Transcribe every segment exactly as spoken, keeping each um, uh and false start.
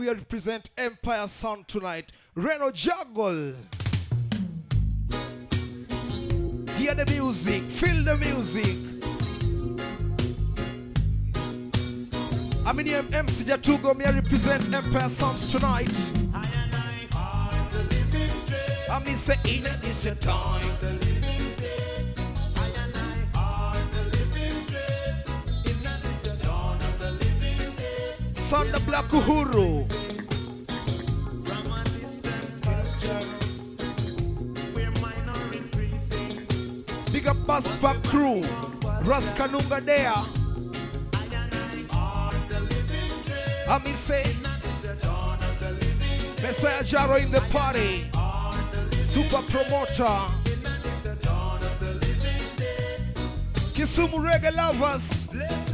We represent Empire Sound tonight. Reno Juggle. Hear the music, feel the music. I'm in the M C Jatugo, me represent Empire Sounds tonight. I and I are the living dread. I mean say in this time. Son the Black Uhuru. From a distant culture, where mine are increasing. Big up Bass Back Crew, Ras Kanunga there. I and I are the living dread. I mean say, Messiah Jaro in the party. Super promoter. Kisumu reggae lovers.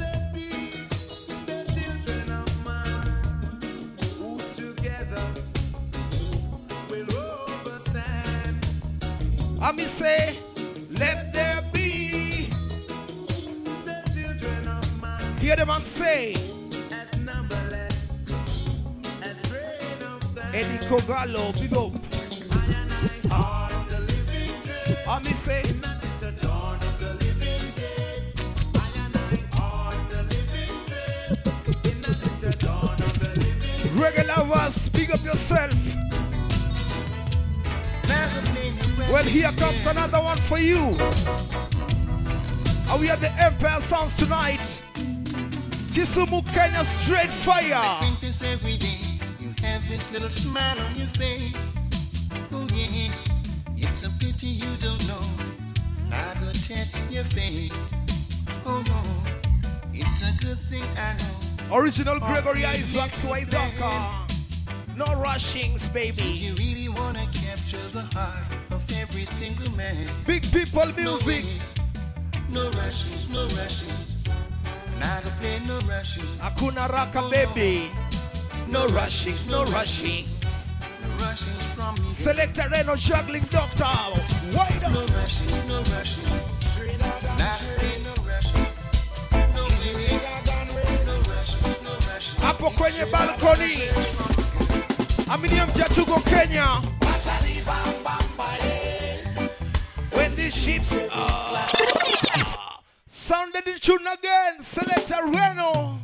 I mean say, let there be the children of man. Hear the man say, as numberless as grain of sand. Eddie Kogalo, big up. I and I are the living dread. I mean say, it's the dawn of the living day. I and I are the living dread. It's the dawn of the living day. Reggae lovers, big up yourself. Well, here comes another one for you. Are we at the Empire Sounds tonight? Kisumu, Kenya, straight fire. I think this every day. You have this little smile on your face. Oh yeah, it's a pity you don't know. Now go test your faith. Oh no, it's a good thing I know. Original Gregory Isaacs, White Darker. No rushings, baby. You really wanna capture the heart of every single man. Big people music. No, no rushings, no rushings. Now go play no rushings. Akuna Raka, oh, baby. No rushings, no rushings. No rushings from me. Selector Reno juggling doctor. Wide up. No rushings, no rushings. Now play no rushings. No rushings, no rushings, no rushings. Hapo kwenye balkoni. Aminium Jatugo, Kenya. When the ships uh, sounded the tune again, Selector Reno.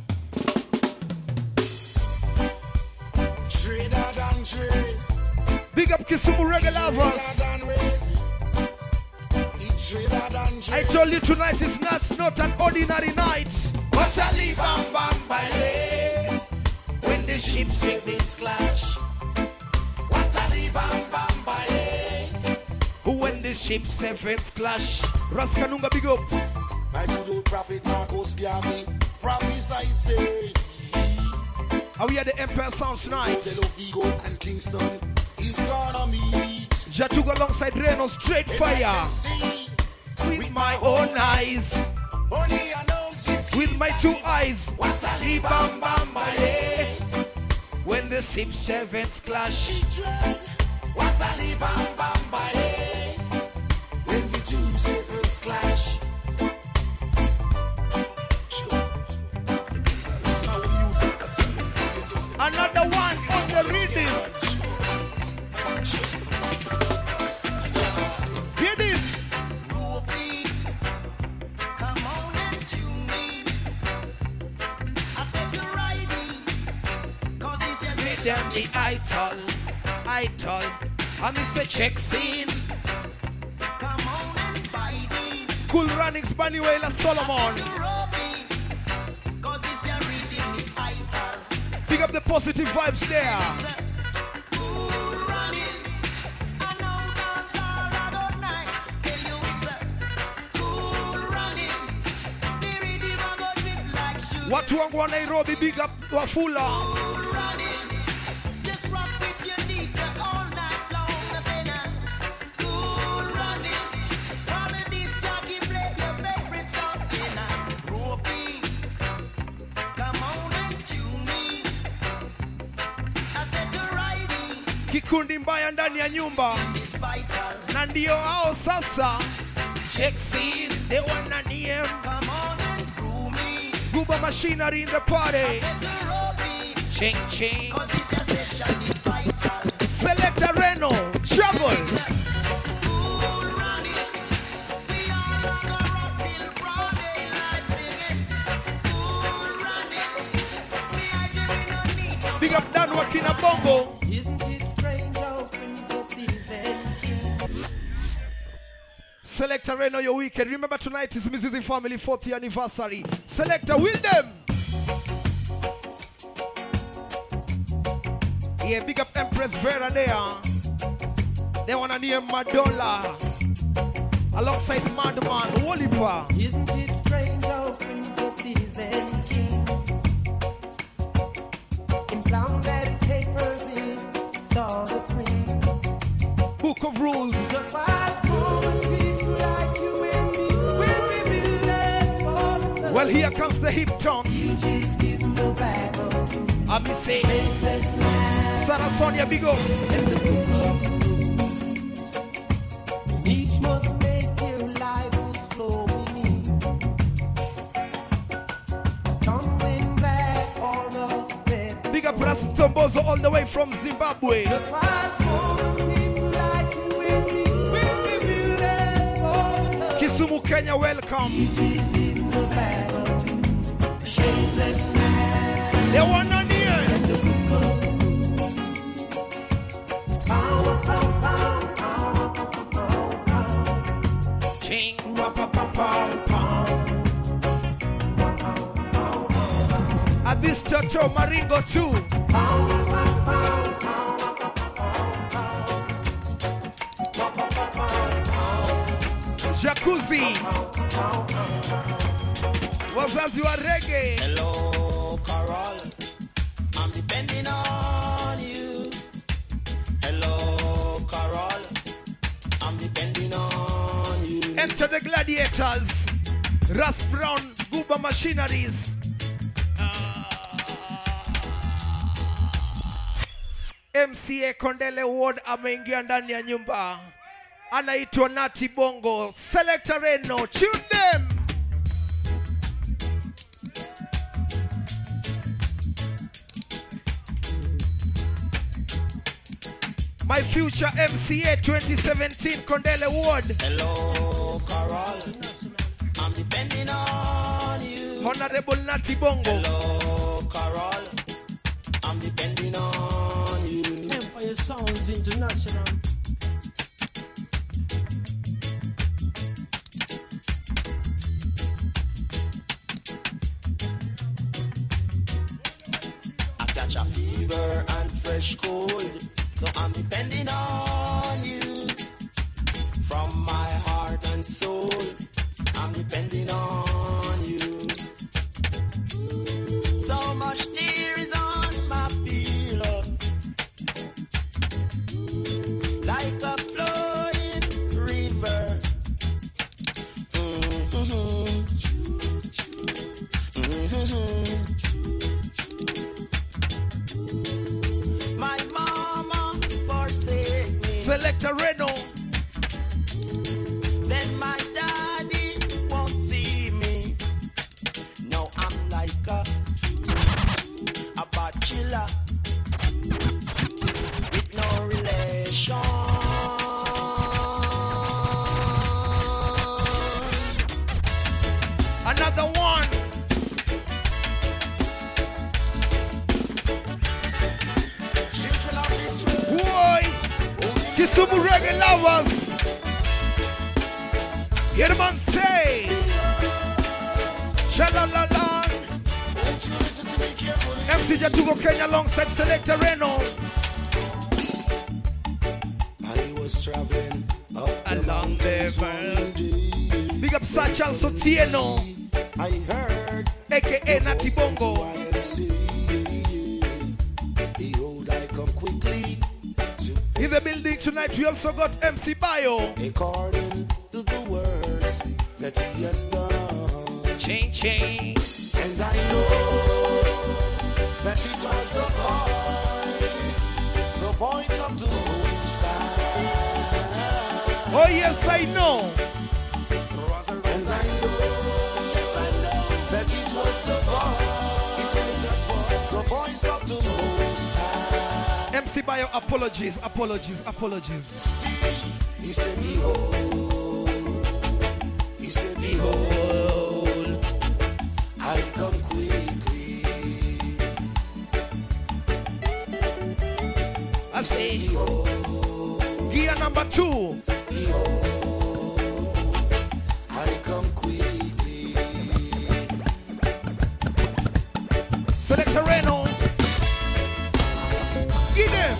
Big up Kisumu reggae lovers. I told you tonight is not, not an ordinary night. When the ships sevens clash. When the ships sevens clash. Raskanunga, big up. My good old prophet Marcos Garvey. Prophets I say. Are we at the Empire Sounds tonight? Vigo and Kingston. He's gonna meet. Jatugo alongside Reno, straight fire. With my own eyes. With my two eyes. Bam bam when the ship sevens clash. When the two sevens clash. Another one on the rhythm. Hear this. Come on and tune me. I said you're riding. Cause this is Them the idol, idol. I'm Mister Check Scene. come on and bite me. Cool Runnings, Banuela Solomon. Cause this is reading me idol. Pick up the positive vibes there. Cool running. I know dance all other nights. Tell you it's a cool running. The rhythm I got drip like sugar. Watu wangu wa Nairobi, big up Wafula. Cool running. Just rock with your D J all night long. I say now, cool running. While the disc jockey play your favorite song. Say now, ropey. Come on and tune me. I said to riding. Kikundi mbaya ndani ya nyumba. It's vital. Na ndio hao sasa. Check Scene, they wanna name. Come on and groove me. Guba Machinery in the party. I said to ropey. Ching ching. Cause this is Big up Dan Wakina Bongo. Isn't it strange how princesses and kings? Selector Reno, your weekend. Remember tonight is Missus Family fourth year anniversary. Selector, will them. Yeah, big up Empress Vera there. They wanna name Madola alongside Madman Wolipa. Isn't it strange how princesses and kings implant their papers in Sardis ring? Book of Rules. Just five common people like you and me will be villains for the Well, here comes the hip tones. You just give them the bag of two. I'll be saying, Shameless man Sarah Sonia, big up. in the book of rules. Each must make their lives flow beneath. Tumbling black on us dead. Big up Ras Tombozo all the way from Zimbabwe. Just fight for the people like you and me. We'll be villains for love. Kisumu, Kenya, welcome. You just give them the bag of two. Shameless man They want on here. in the book of rules. Power, power, power, power, power, power. Ching. At this Toto Maringo too. Jacuzzi. Wazazi wa reggae. Hello, Carol. I'm depending on you. Hello, Carol. I'm depending on you. Enter the gladiators. Ras Brown, Guba Machineries. M C A Kondele Ward ameingia ndani ya nyumba. Anaitwa Nati Bongo. Selector Reno, tune them. My future M C A twenty seventeen Kondele Ward. Hello, Carol. I'm depending on you. Honorable Nati Bongo. Hello, Carol. I'm depending on you. Empire Sounds International. I catch a fever and fresh cold, so I'm depending on you. From my heart and soul, I'm depending on you. So much tear is on my pillow, like a flowing river. Mm-hmm. Mm-hmm. My mama forsake me. Selector Reno. Then my daddy won't see me. Now I'm like a, a bachelor with no relation. Another one. Boy. Kisumu reggae lovers. Hear the man say. Shalalala. M C Jatugo Kenya alongside Selector Reno. I was traveling up Along the mountains world. one day. Big up Sachal Sotieno. I heard A K A Nati Bongo. Behold, I come quickly to In the building tonight, we also got M C Bio. according to the words that he has done. Chain, chain. And I know that it was the voice, the voice of the Most High. Oh, yes, I know. Brother, and I know, yes, I know that it was the voice, it was the voice of the Most High. M C Bio, apologies, apologies, apologies. Steve, he said, behold, he said, behold, I come quickly. I say, gear number two. I come quickly. Selector Reno. Get them.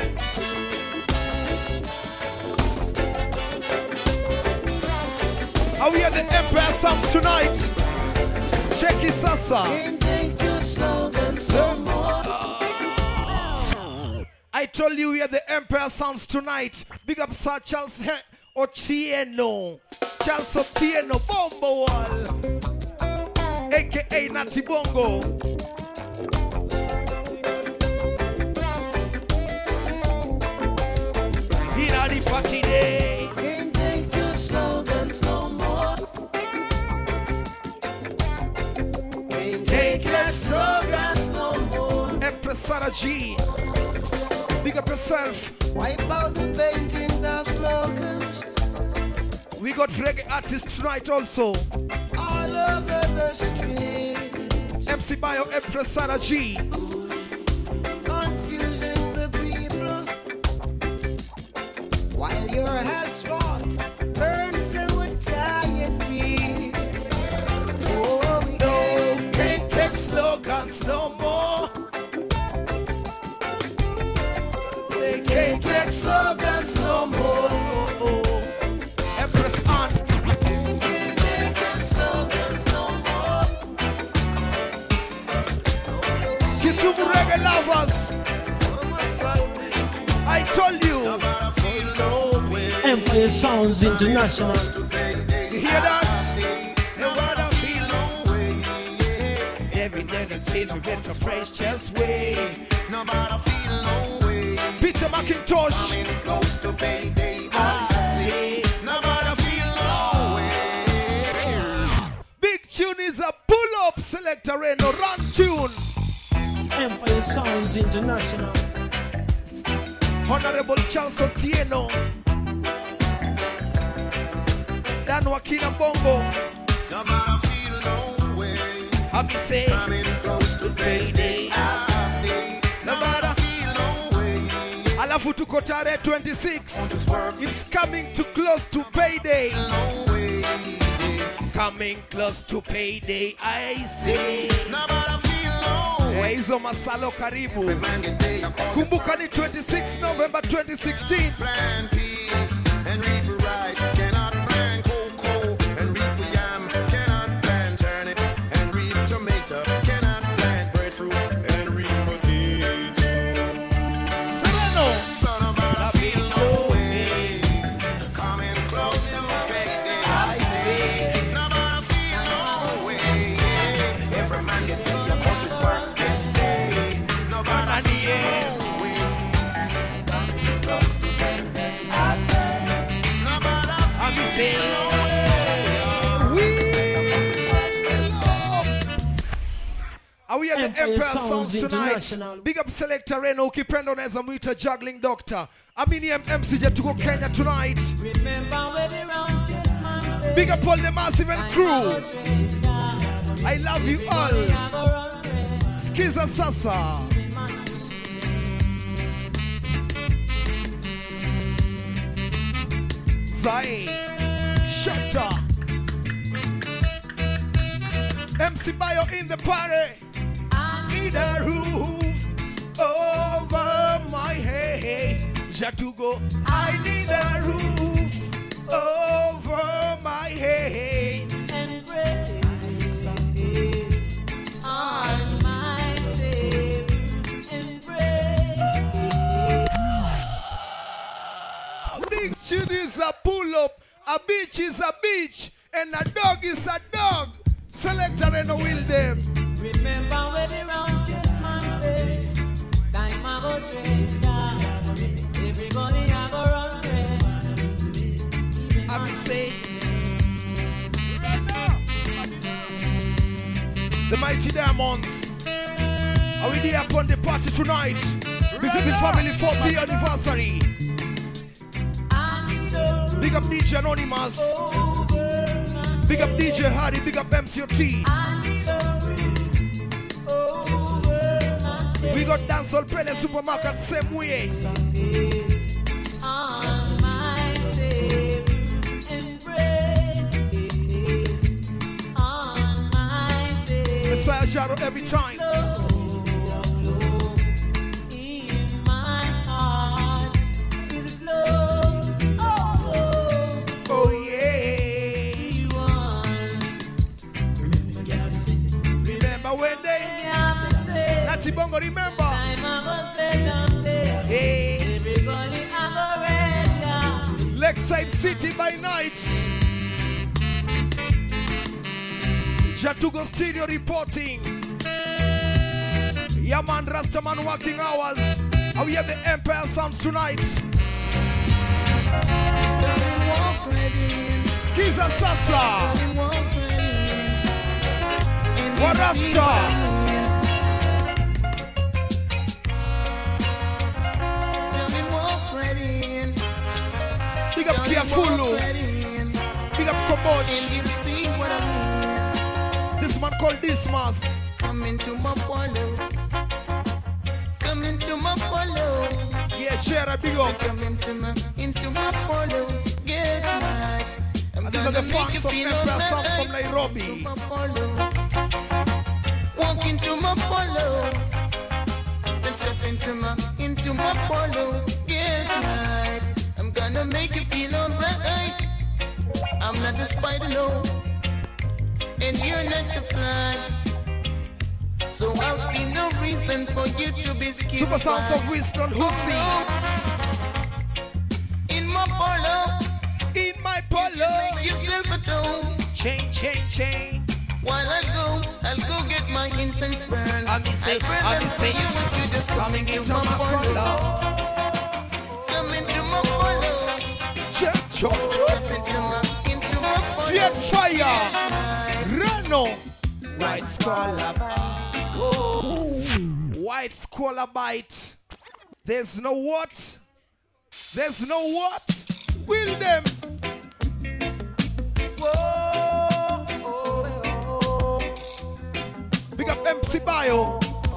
Are we at the Empire Sounds tonight? Check it, Sasa. Can't take your slogans no more. I told you we are the Empire Sounds tonight. Big up Sir Charles He- Otieno. Charles Otieno, Bombo Wall. A K A Natty Bongo. In a the party day. Can't take your slogans no more. Can't take your slogans no more. Empress Sarah G. Big up yourself. Wipe out the paintings of slogans We got reggae artists tonight also. all over the street, M C Bio, Empress Sarah G. confusing the people. While your asphalt burns our tired feet. Oh, we No, can't take slogans no more. They can't take slogans no more. Empress on. can't take your slogans no more. Kisumu reggae lovers. Come upon me. I told you. Empire Sounds International. You hear that? No wanna feel no way. Every day the change we get a fresh chest way. Nobody feel no way. Peter McIntosh. Coming close to payday. I say. Nobody feel no way. Big tune is a pull up selector Reno. Run tune. Empire Sounds International. Honorable Charles Otieno. Dan Wakina Bongo. Nobody feel no way. Happy say. Coming close to payday. I say. Nobody feel no way. Alafu tuko tarehe twenty-six. Just work It's coming too close to payday. no way. Coming close to payday, I say. Nobody feel no Eh, way. hizo masalo karibu. Man, get day. I call Kumbuka ni twenty-sixth November twenty sixteen. Plant peace and reap rice. Cannot plant cocoa and reap yam. Cannot plant turnip and reap tomato. Cannot plant breadfruit and reap potato. Sereno. Son of a feel no way. It's coming close to payday. I say. Nobody feel no way. Every man get day. I come to work this day. Nobody feel no way. Close to payday. I say. Nobody Happy say. feel no We Are we at the Empire Empire Sounds Sounds tonight? International. Big up Selector Reno, ukipenda unaweza muita juggling doctor. Amini M C J tuko Kenya tonight. Big up all the massive and crew. I love you all. Skiza sasa. Zai. Shatta. M C Bio in the party. I need a roof over my head. Jatugo, I need a roof over my head. And praise on my lips, and praise. Big tune is a pull up, a beach is a beach, and a dog is a dog. Selector and will them. Remember when the rounds man say, time I go trade down, everybody I go run red. I be say, the mighty diamonds. Are we there upon the party tonight? Visiting family fortieth anniversary. Big up D J Anonymous. Big up D J Hardy. Big up M C O T. We got dancehall Pele supermarket same way. On my day and pray. On my day. Messiah Jaro every time. In my heart with love. Oh, Oh yeah. you are. Remember when they Natty Bongo, remember? Hey. Lakeside City by night. Jatugo Studio reporting. Yaman Rastaman working hours. Are we at the Empire Sounds tonight? Skiza Sasa. Warasta. Big up Kiafulu. Big up Koboch. This man called Dismas. Come into my polo. Come into my polo. Yeah, Chera, big up. Come into my into my polo. Get right. And these are the fans of Empire Sound from Nairobi. Walk into my polo. And step into my into my polo. Get right. I'm gonna make you feel alright. I'm not a spider, no, and you're not a fly. So I've seen no reason for you to be scared. Super Sounds of Winston Hussey. In my polo, In my polo. make yourself at home. Chain, chain, chain. While I go, I'll go get my incense burned. I be say, I'll I be burn say, them for you if you just coming into my polo. Come into my polo. Check, chop, chop. Step into my, into my polo. Straight fire. Reno. White Scholar White Scholar Bite. There's no what? There's no what? Will them? Big up M C Bio.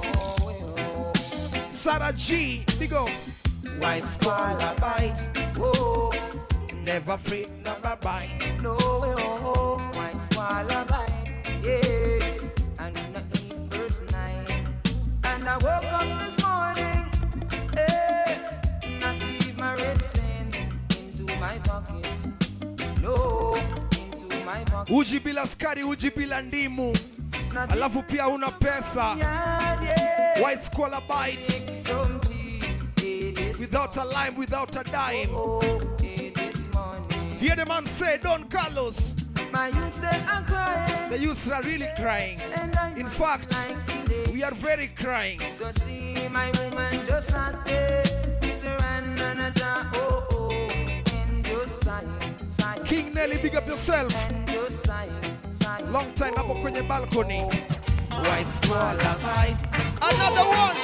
Sarah G. Big up. White Scholar Bite. Whoa. Never afraid, never bite. No, oh, white squalor bite, yeah. And not eat first night. And I woke up this morning, eh, not leave my red cent into my pocket. No, into my pocket. Uji bila skari, uji bila ndimu. Alafu pia una pesa. Yeah, White Scholar Bite. take some tea, eh, this Without a lime, without a dime. oh, eh, this morning. Hear the man say, Don Carlos. My youths they are crying, The youths are really crying. and I In fact, like today. we are very crying. Go see my woman just sat there with her hand on a jar, oh oh, and just sighing, sighing, King Nelly, big up yourself. and just sighing, sighing. Long time hapo kwenye balcony. White Scholar Bite. Another one.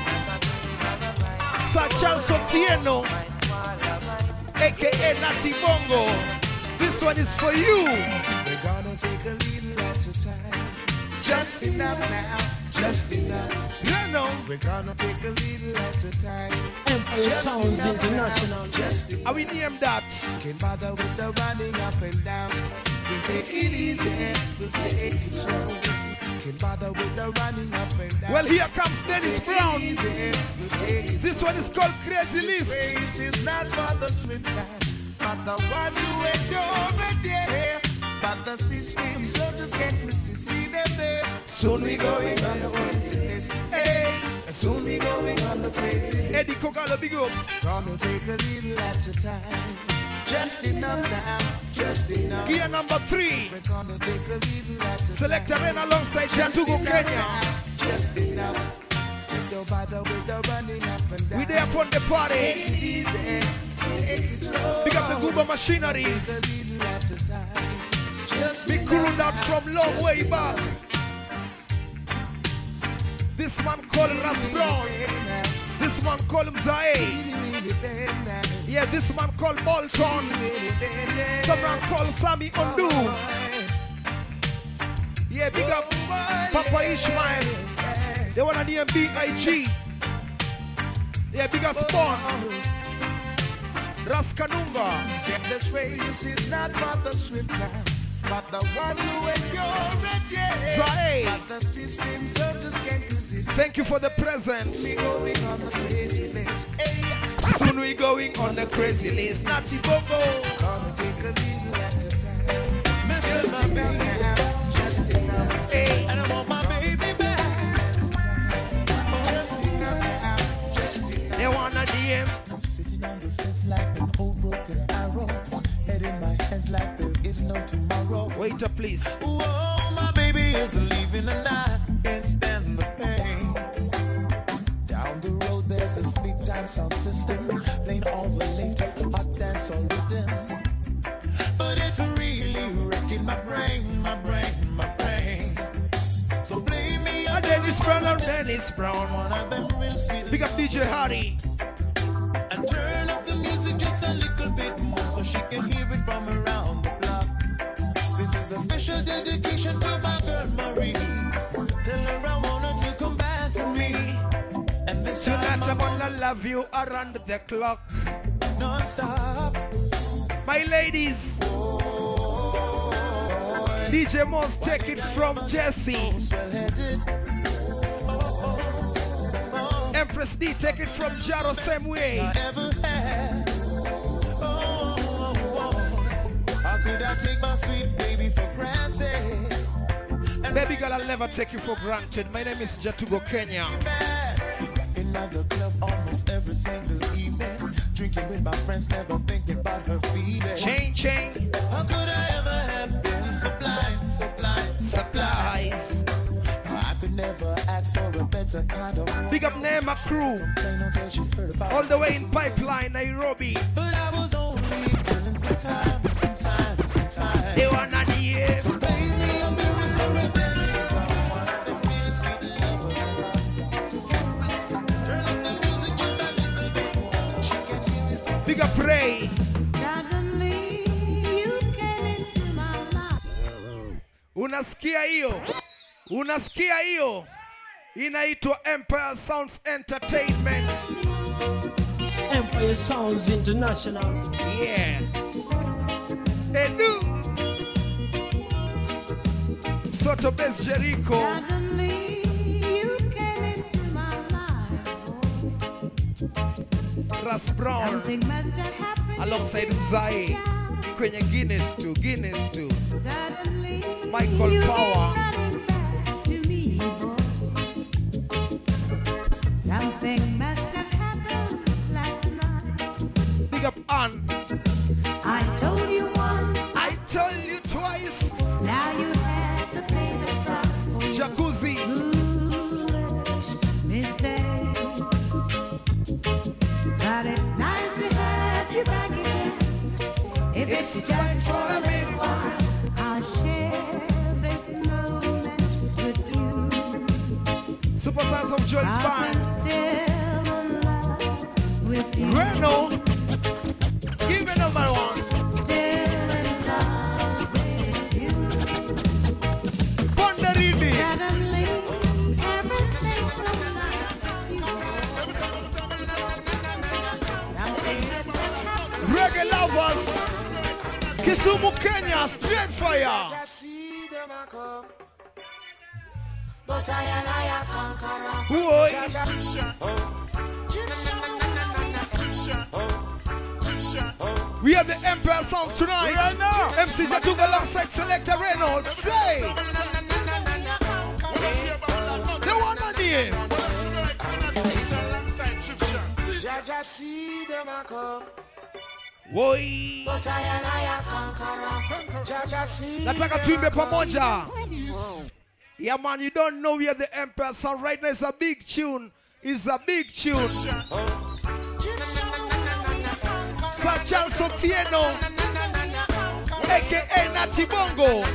Sir Charles Otieno, aka Natty Bongo. This one is for you. We're gonna take a little at a time. Just enough now, just enough. Reno, We're gonna take a little at a time. Empire Sounds International. Just enough. how we name that? Can't bother with the running up and down. We'll take it easy, we'll take it slow. Can't bother with the running up and down. Well, here comes Dennis Take it Brown. easy, we'll take it This one is called Crazy List. Race is not for the swift man, but the one who endure it, yeah. But the system, so just can't resist. See them there. Soon we going on the crazy list. Hey, soon we going on the crazy list. Eddie Kogalo, big up. Gonna take a little at a time. Just enough now, just enough. Gear number three. We're gonna take a little at a Selector time. Ren alongside Jantugo Kenya. Just enough. Sit your bother with the running up and down. We there upon the party. Take it easy, take it slow. Big up the Gooba Take Machineries. a little at a time. Just Big crew that from long way back. This man called Ras Brown. This man called Mzae. Yeah, this man called Bolton. Some man called Sammy Undu. Yeah, big up Papa Ishmael. They want to name B I G. Yeah, bigger spawn. Raskanunga. Said this race is not for the swift man, but the one who endure it, yeah. Zae. But the system so just can't resist. Thank you for the present. We going on the crazy list. Hey, Soon we going on the crazy list. Natty Bongo. gonna take a little at a time. Just enough, just enough. Hey. And I want my baby back. Just enough, just enough. They want to D M. I'm sitting on the fence like an old broken arrow. Head in my hands like there is no tomorrow. Wait up, please. Whoa, my baby is leaving and I can't stand the pain. Down the road there's a big time sound system playing all the latest hot dance on rhythm. But it's really wrecking my brain, my brain, my brain. So play me a Dennis Brown or Dennis Brown. one of them real sweet. Big up D J Hardy. And turn up the music just a little bit more so she can hear it from around the block. This is a special dedication to my girl Marie. Tell her I want her to come back to me. And this Tonight time I'm gonna love you around the clock. non-stop. My ladies. D J Moss, take it from Jesse. Swell-headed. Empress D, take it from Jaro, same way. I ever had. Oh, oh, oh. How could I take my sweet baby for granted? And Baby girl, I'll never take you for granted. My name is Jatugo Kenya. in at the club almost every single evening, drinking with my friends, never thinking about her feelings. Chain, chain, How could I ever have been so blind, so blind, supplies. I could never ask for a better kind of woman. Big up Nema crew. Plain until she heard about All the way in Pipeline, Nairobi. But I was only killing some time, some time, some time. They wanna hear. So play me a mirror so the Dennis Brown, one of them real sweet lovers around. Turn up the music just a little bit more so she can hear it from Big up Ray. Suddenly you came into my life. Unasikia hiyo? Unasikia hiyo? Inaitwa Empire Sounds Entertainment. Empire Sounds International. Yeah. Edu. Soto Best Jericho. Suddenly you came into my life. Ras Brown. Something must have happened. Alongside Mzai. Kwenye Guinness too. Guinness too. Suddenly Michael you Power. came back to me, boy. Something must have happened last night. Big up Ann. I told you once, I told you twice. now you have the paper box. Jacuzzi. Mistake. But it's nice to have you back again. If It's it's, fine just for for a a little while, I'll share this moment with you. Super Sons of Joyce I'm Band. still in love with you. Reno. Give me number one. Still in love with you. Ponderini. Suddenly, everything's so nice. Something must have happened. Reggae lovers. Kisumu, Kenya. Straight fire. I see them a come, but I and I a conqueror. Whoa. We are the Empire Sounds tonight. M C Jatuga alongside Selector Reno. Say. They want to name. Jaja see them a come, Woi. but I and I a conqueror. Jaja see Nataka them tuimbe a come. pamoja. Yeah man, you don't know we are the Empire Sound. Right now it's a big tune. It's a big tune. Sir Charles Otieno, A K A Natty Bongo.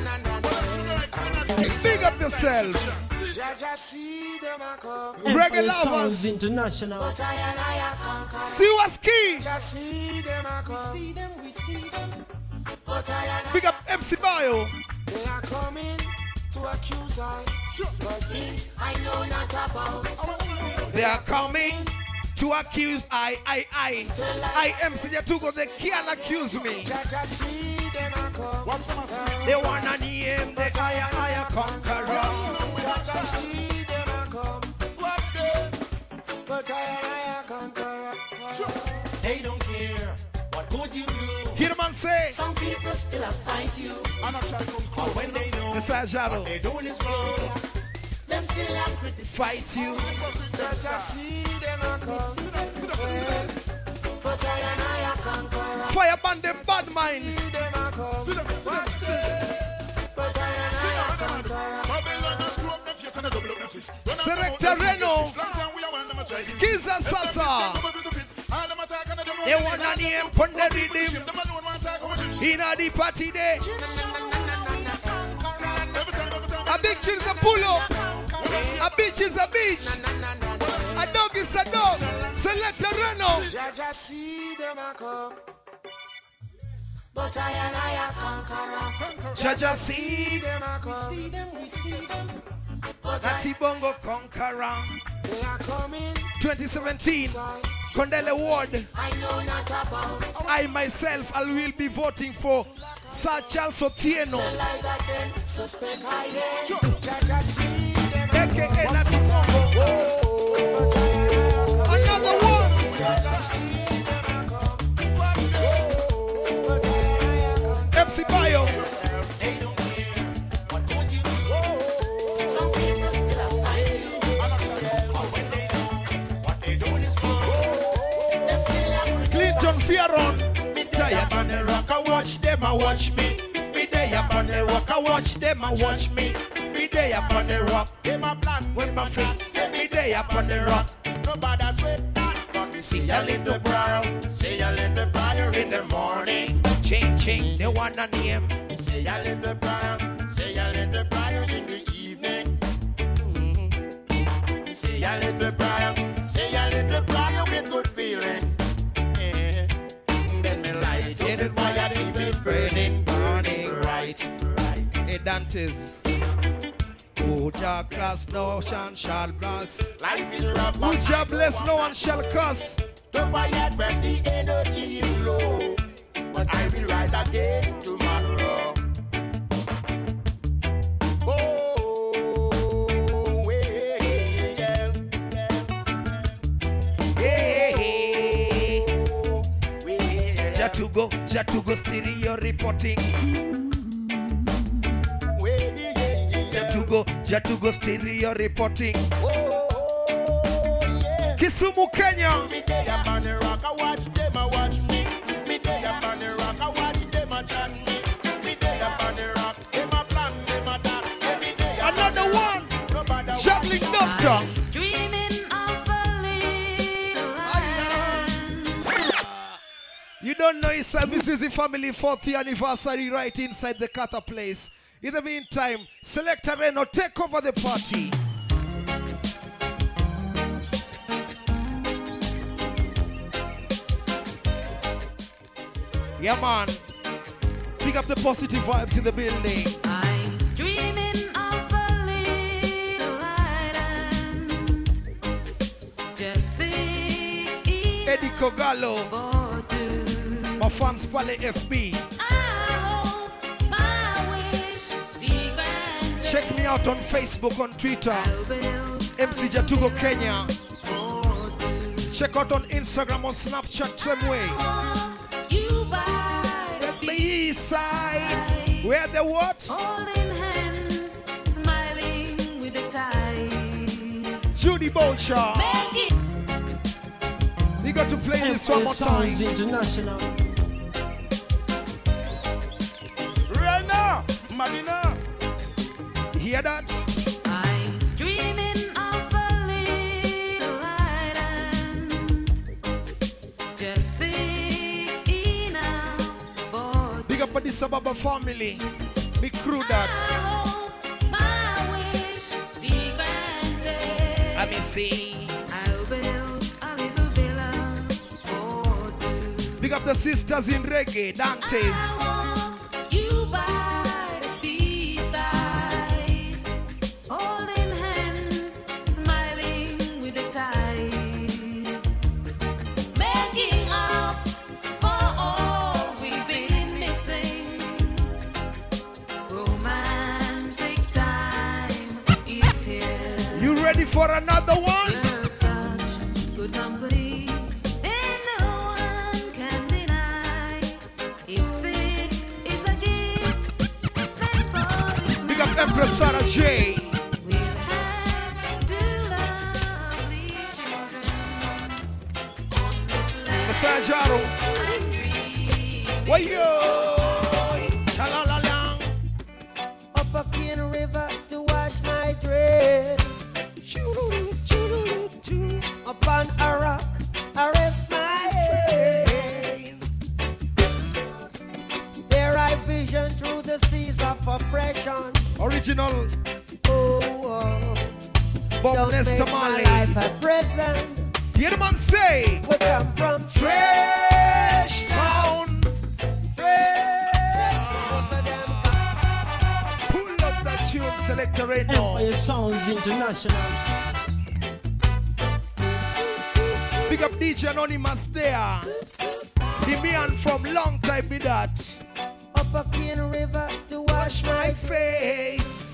Big up yourself. Jaja see them a come, Reggae Empire Sounds lovers. International. but I and I a conqueror. See what's key. Jaja see them a come, see them, we see them, but I and Big up M C Bio. they are coming, to accuse I, but things I know not about. They are coming to accuse I, I, I. I am M C Jatugo, they can't accuse me. Jaja see them a come. They wanna name the higher, higher conqueror. Jaja see them a come. Watch them, but I and I a conqueror. They don't care what good you do. Hear the man say. Some people still a fight you. I'm not trying to come. When they know The Sajaro. they doing is wrong, them still a criticize. Fight you. Jaja see them a come. But I and I a conqueror. Fire band them bad mind. See them a come. Watch them, but I and I a conqueror. Selector Reno. Skiza Sasa. They wanna name pon the rhythm. Inna the party day. A big chill is a pull up. A beach is a beach. A dog is a dog. Selector Reno. Jaja see them a come. But I and I a conqueror. Jaja see. See them a come. See them, we see them. But Natty Bongo Conqueror. they are coming. twenty seventeen. Condele Ward. I know not about. I myself I will be voting for Sir Charles Otieno. Like that then, suspect I then. Jaja see them a A K A come. Natty Bongo. But I and I a conqueror. Another one. Jaja see them a come. Watch them. But I and I a conqueror. M C Bio. They don't care what good you do. Some people still a fight you. When they know what they doing is wrong, them still a criticize. Clinton Fieron. Me tired on the rock, I watch them, I watch me. Me day up on the rock, I watch them, I watch me. Me day up on the rock, Them a plan with my feet. Say me day up on the rock. nobody sweat that. But we See a little brown see a little prayer in the morning. Ching ching, they wanna name. Say a little prayer, say a little prayer in the evening. Mm-hmm. Say a little prayer, say a little prayer with good feeling. Yeah. Then me light in the fire, keep it burning, burning right, right. Hey Dantes. Oh, Jah class, no one shall blast. Life is rough, Oh, Jah bless, no one shall curse. the fire when the energy is low. But I will rise again tomorrow. Oh, yeah, yeah, Hey, hey. yeah. Jatugo, Jatugo stereo reporting. Jatugo, Jatugo stereo reporting. Kisumu, Kenya. Me day up on the rock, I watch them, I watch me. Me day up on the rock, I watch them, I chat me. Me day up on the rock, them a plan, them a dance. Say me day up on the Another rock, one. nobody Juggling doctor. Dreaming of a little island. You don't know it's a Mississippi family fortieth anniversary right inside the Kata place. In the meantime, Selector Reno, take over the party. Yeah, man. Pick up the positive vibes in the building. I'm dreaming of a little island. Just big enough Eddie Kogallo, for two. my fans Pale F B. I hope my wish be granted. Check me out on Facebook, on Twitter, I'll build M C Jatugo Kenya. for two. Check out on Instagram, on Snapchat, same way. You by the The east side, where the what? holding hands, smiling with the tide. Judy Boucher. Make it You got to play this one more time. Sounds International. Rena, Marina. Hear that? I'm dreaming of a little island, just big enough for Big up for the Sababa family. Big crew I that. hope my wish be granted. Let me see. I'll build a little villa for two. Big up the sisters in reggae, Dantes. I want you by the seaside. for another one? You're such good company, and no one can deny. If this is a gift, then for this Big up night Empress Sarah J. we'll have two lovely children on this land. Messiah Jaro. I'm dreaming. Why yo? Cha-la-la-lang. Up a Cane River to wash my dread. Upon a rock, I rest my head. There I vision through the seas of oppression. Original Oh, oh. Bob Don't Nesta make my Marley. life a present. Hear the man say, We come from Trash Town. trash. Most of them come Pull up that tune selector right now. Empire Sounds International. Big up D J Anonymous there. The man from long time be that. up a Cane River to wash My my face.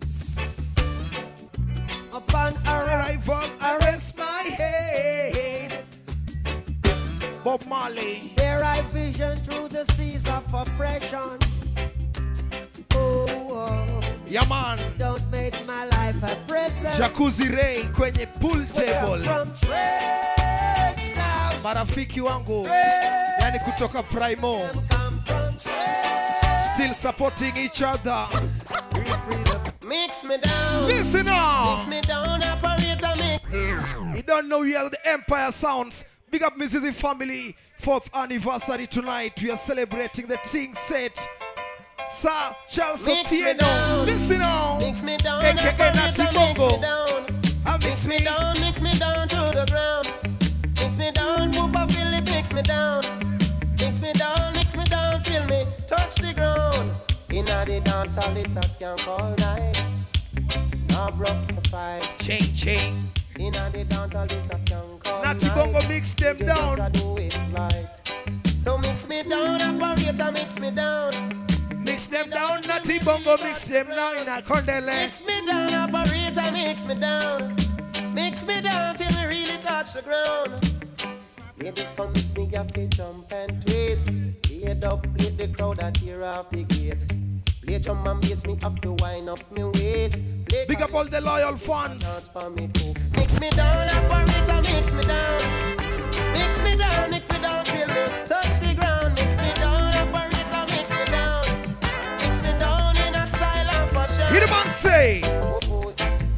upon a rock. Arrival, I rest my head. Bob Marley. There I vision through the seas of oppression. Oh, oh. Yeah man. Don't make my life a present. Jacuzzi Ray kwenye pool We come table. from trash town. Marafiki wangu. Trash. Yani kutoka Primo. Them come from trash. Still supporting each other. Mix me down. Listen now. Mix me down, operator, mix. You don't know we are the Empire Sounds. Big up Missus family. Fourth anniversary tonight. We are celebrating the thing set. Sir Charles Mix me Otieno. down. Listen now. Mix me down, A K A operator, Natty mix Bongo. me down. And Mix me down, mix me down to the ground. Mix me down, Poopa Philip, mix me down. Mix me down, mix me down till me touch the ground. Inna the dance hall, it's a skank all night. Now broke the fight. Chain, chain. Inna the dance hall, it's a skank all Natty night. Bongo mix them You just a down. do it right. So mix me down, operator, mix me down. Mix them down. Natty Bongo mix them down. In a condole. Mix me down, operator, mix me down. Mix me down till we really touch the ground. Ladies come mix me up, they jump and twist. Laid up, lead the crowd that tear off the gate. Play drum and bass me up to wind up me waist. Play Big up all the loyal dance fans. for me too. Mix me down, operator, mix me down. Mix me down, mix me down till me touch the ground. Mix me down, operator, mix me down. Mix me down in a style and fashion. Hear the man say, Oh, boy.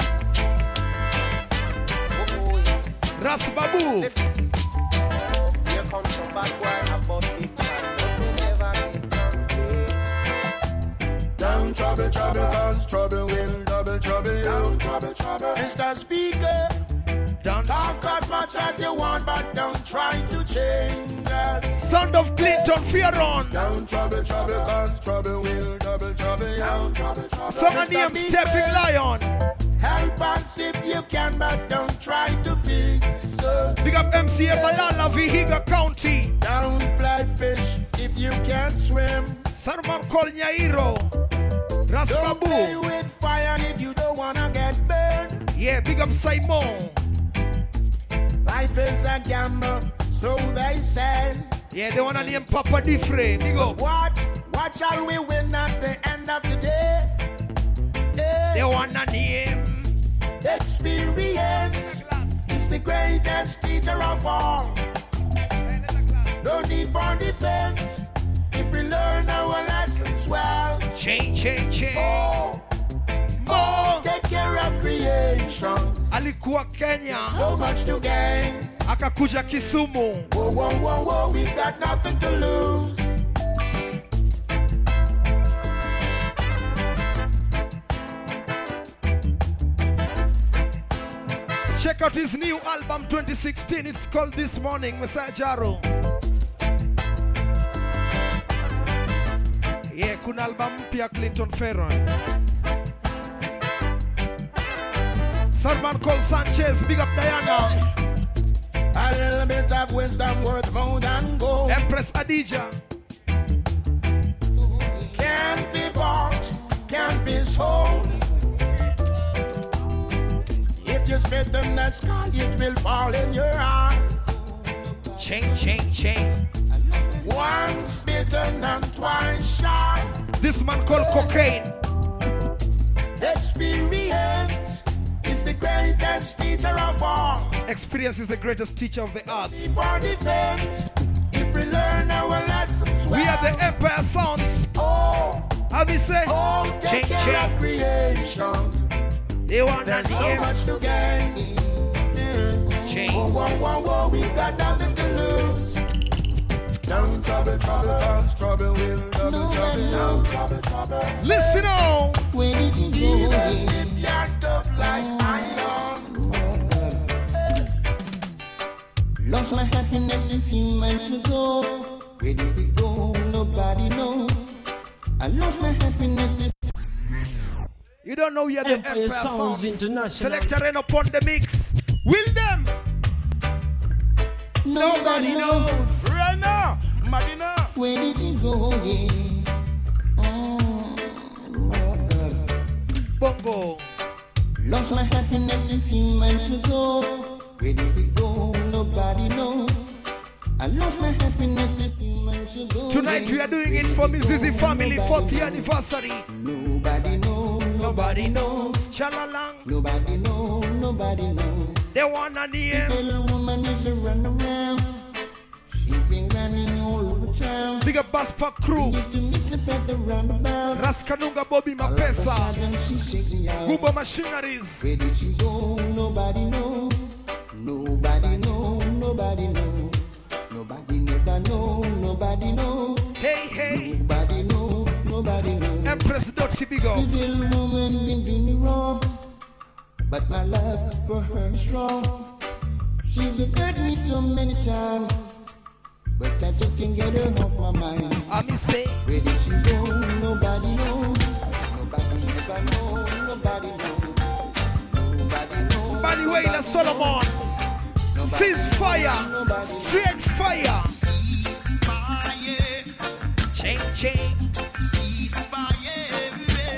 Oh, boy. Ras Babu. Listen. Here comes some bad boy about big child, but we never get Down trouble, trouble, cause trouble will double trouble. Down trouble, trouble. Mister Speaker, Down. talk as much as you want, but don't try to change us. Sound of Clinton Fearon. Down trouble, trouble, cause trouble will double trouble. Down trouble, trouble. Someone named Stepping Lion. Help us if you can, but don't try to fix us. Big up M C A Malala, Vihiga County. Don't play fish if you can't swim. Sarman Kol Nyairo. Ras Don't play Babu. with fire if you don't wanna get burned. Yeah, big up Simon. Life is a gamble, so they say. Yeah, they wanna name Papa Diffre. Big up. What? What shall we win at the end of the day? They Eh, wanna name. experience is the greatest teacher of all. No need for defense if we learn our lessons well. Chain, chain, chain. Oh, Oh. take care of creation. Alikuwa Kenya. So much to gain. Akakuja Kisumu. Whoa, whoa, whoa, whoa, we've got nothing to lose. Check out his new album twenty sixteen. It's called This Morning, Messiah Jaro. Yeah, kuna album mpya Clinton Ferron. Salman Cole Sanchez, big up Diana. A little bit of wisdom worth more than gold. Empress Adija. Can't be bought, can't be sold. If you you spit in the sky, it will fall in your eyes. Chain, chain, chain. Once bitten and twice shy. This man called cocaine. Experience is the greatest teacher of all. Experience is the greatest teacher of the earth. For defense, if we learn our lessons well. We are the Empire Sounds. Oh, how we say? Oh, take chain, care chain. of creation. They want There's to so hear. much to gain. Yeah. Chain. Whoa, whoa, whoa, whoa, we've got nothing to lose. Down trouble, trouble, trouble, trouble, will double trouble, down trouble, trouble. Listen on. Where did you go? Even if you're tough like iron. Lost my happiness a few months ago. Where did it go? Nobody knows. I lost my happiness. You don't know you're the Empire Empire Sounds Sounds. International. Selector Ren upon the mix. Will them? Nobody knows. Right now, Madina. Where did you go? Yeah. Mm, Bongo. Lost my happiness a few months ago. Where did it go? Nobody knows. I lost my happiness a few months ago. Tonight we are doing it for Missus family fortieth anniversary. Nobody knows. Nobody knows. Chalalang. Nobody knows. Nobody knows. They wanna name. Little woman is a run around. She's been running all over town. Big up Bass Park crew. Used to meet up at the roundabout. Raskanunga Bobby Mapesa. She shake me out. Guba Machineries. Where did she go? Nobody knows. Nobody knows. Nobody knows. Nobody never know. Nobody knows. Hey, hey. Nobody knows. Nobody knows. Empress Dotty Big up. The little woman been doing me wrong, but my love for her is strong. She been hurt me so many times, but I just can't get her off my mind. I me say. Where did she go? Nobody knows. Nobody never knows. Nobody knows. Nobody knows. Manuela Solomon. Ceasefire. Straight fire. Ceasefire. Chain, chain. Ceasefire.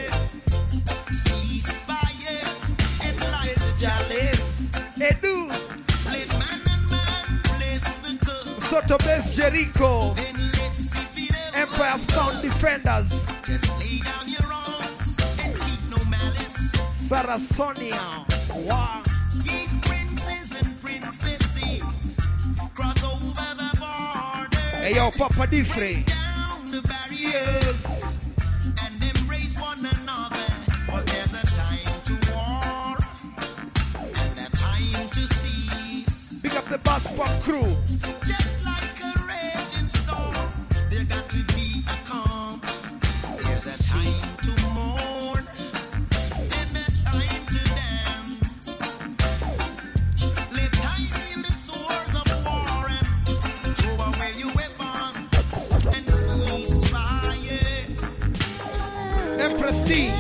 Ceasefire. And light the Chalice. Edu. Let man and man bless the good. Soto Base Jericho. Then let's see if it ever Empire Sound Defenders. just lay down your arms and keep no malice. Sarah Sonia. Wow. Ye princes and princesses, cross over the border. Hey yo, Papa Diffrey. Down the barriers and embrace one another. For there's a time to war and a time to cease. Pick up the Bass Park crew. Just like a raging storm, there got to be a calm. There's a time to mourn and a time to dance. Let time heal the sores of war and throw away your weapons and cease fire. Empress D.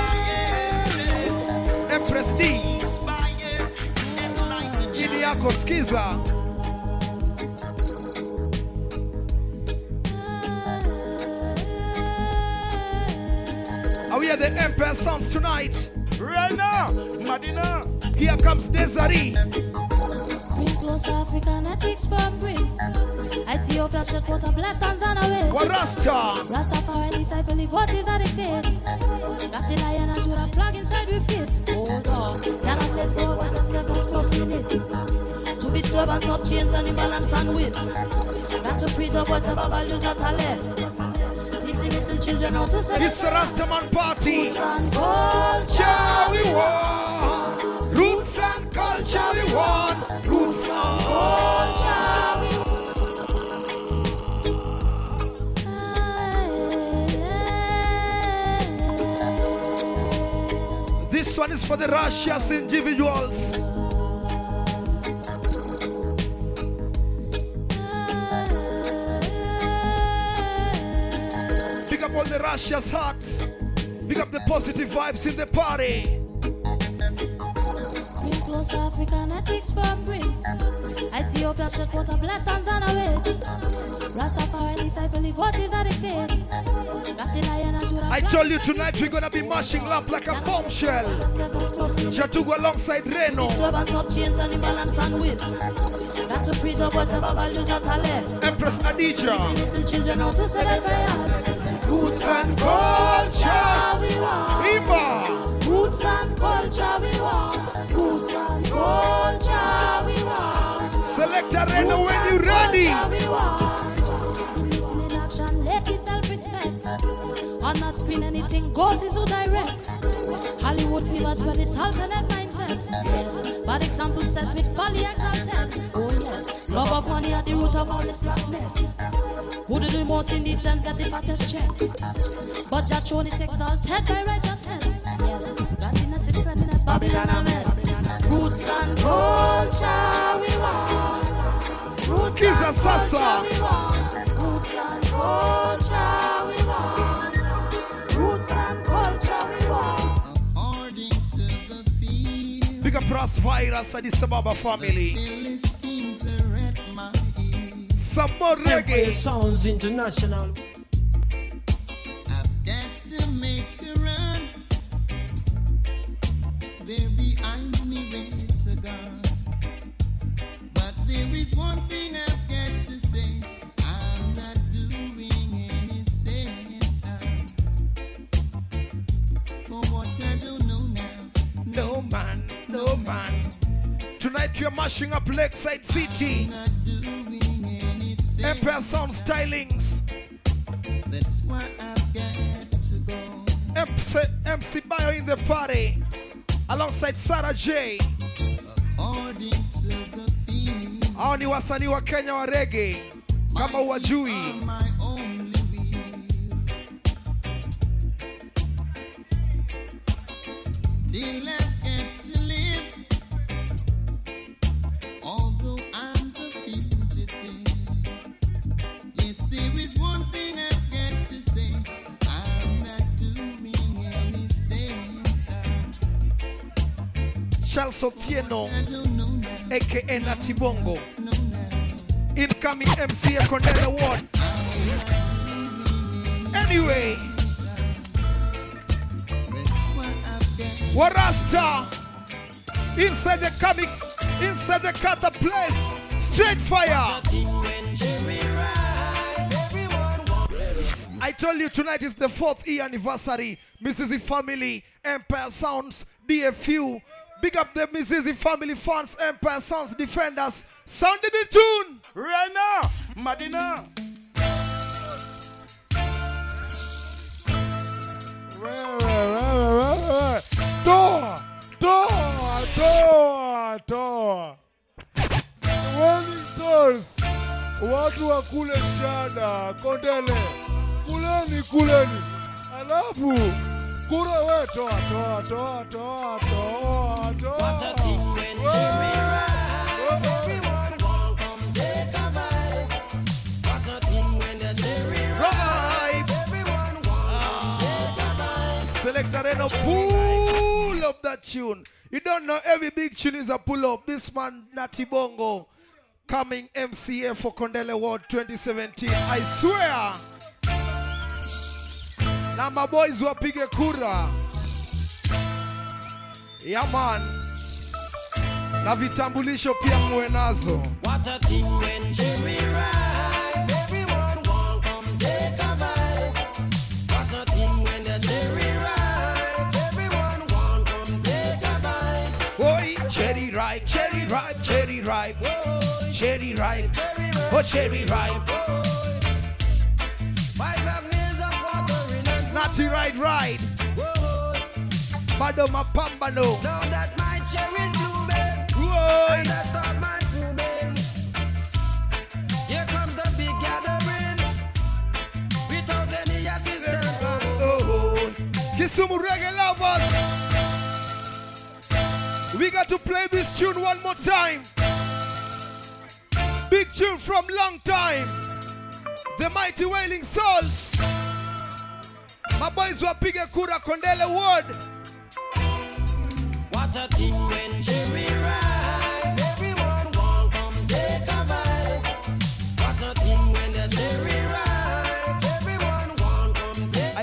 Cease fire. Empress D. Cease fire. And light the Iliako Skiza. Are we at the Empire Sounds tonight? Right now, Madina. Here comes Desiree. Bring close African ethics from Brits. Ethiopia should put up left hands on away. Warasta. Rastafari disciple believe what is at the faith. Got the lion and Judah flag inside with fist. Hold on, cannot let go when us get us close in it. To be servants of chains and imbalance and whips. Got to preserve whatever values that are left. Teach the little children how to say It's the Rastaman party. roots and culture. Culture we want. Roots and culture we want. Roots and culture we want. This one is for the Russia's individuals. Pick up all the Russia's hearts. Pick up the positive vibes in the party. Bring close Most African ethics from breed. Ethiopia should put a blessings on a weight. Rastafari disciple, what is at the faith? Got the lion and Judah. I told you tonight we're gonna be mashing lamp like a bombshell. Jatugu alongside Reno. Servants of chains and imbalance and whips. Got to preserve whatever values that are left. Empress Adija. Little children how to set their fires. Roots and culture. We want. Eva. Roots and culture we want. Roots and culture we want. Selector Reno when you ready. Listen in action, let it self-respect. On that screen anything goes is so direct. Hollywood fever spread this alternate mindset. Yes, bad example set with folly exalted. Oh yes, love of money at the root of all this slackness. Who do the most in this sense get the fattest check? But Jah throne it exalted by righteousness. Yes, godliness is cleanliness, Babylon a mess. Roots and culture we want. Roots and culture we want. Roots and culture we want. Roots and culture we want. According to the field, Big up Ross Virus and the Sababa family. Philistines are at my ears. Some more Empire reggae. Sounds International. I've got to make a run. They're behind me, ready to go. But there is one thing I've got to say. I'm not doing any saying for what I don't know now. No man, no man. Tonight we're mashing up Lakeside City. Not doing any saying. Empire Sound Stylings. That's why I've got to go. M C, M C Bio in the party. Alongside Sarah J. According to the field, Hao ni wasanii wa Kenya wa reggae. Kama uwajui. my only will. Still I've got to live, although I'm the fugitive. Yes, there is one thing I've got to say. I'm not doing any saying time. Charles Othieno, I don't know now, aka Natibongo. no now. Incoming M C A Cornell Award. Anyway, That's why I've got Warasta. Inside the comic, inside the cutter place. Straight fire. I told you tonight is the fourth year anniversary. Mississippi family, Empire Sounds, D F U. Big up the Mississippi family fans, Empire Sounds defenders. Sounded the tune. Rena, Madina. Toa, toa, toa, toa. Warning souls. Watu wa kule shada, Kondele. Kuleni, kuleni. Alafu, kura we, toa, toa, toa, toa, toa, toa. What a thing when Jerry ride. Everyone won't come take a bite. What a thing when the Jerry ride. Everyone won't come take a bite. Selector Reno, pull up that tune. You don't know every big tune is a pull up. This man, Natty Bongo, coming M C A for Condell Award twenty seventeen. I swear. Na maboys wapige kura. Yeah man. Na vitambulisho pia muwe nazo. What a thing when Jerry ride. Everyone won't come take a bite. What a thing when the Jerry ride. Everyone won't come take a bite. Oi, cherry ripe, cherry ripe, cherry ripe. Cherry ripe, oh cherry ripe. Five avenues of water in and Natty ride ride. Madoma Pambano. now that my cherry's blooming. Oi. And I start my proving. Here comes the big gathering. Without any assistance. Oh, Kisumu reggae lovers. We got to play this tune one more time. Big tune from long time. The mighty Wailing Souls. My boys were big Kura Condell Award. What a thing when Jerry ride.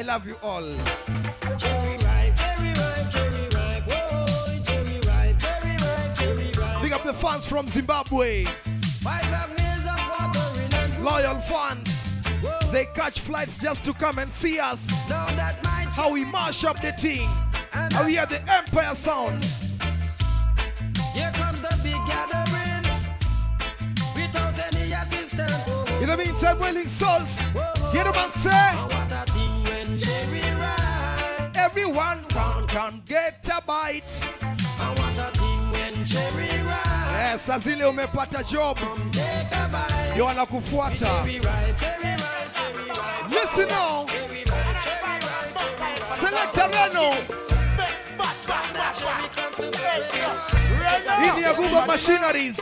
love you all. Cherry ripe, cherry ripe, cherry ripe, whoa, cherry ripe, cherry ripe, cherry ripe. Big up the fans from Zimbabwe. Five long years of watering and Loyal fans. whoa. They catch flights just to come and see us. Now that my How we mash up the thing. and How we hear the Empire sounds. here comes the big gathering without any assistance. Oh, In the meantime, Willing Souls. Hear the man say, oh, what a thing when cherry ripe. everyone can, can get a bite. Oh, what a thing when cherry ripe. Yes, Azile umepata job. Come take a bite. You wanna kufuata. Cherry ripe, cherry ripe, cherry ripe. Listen now. Cherry ripe, cherry ripe, cherry ripe. Select a Reno. That's when it comes to baby. In your Google machineries.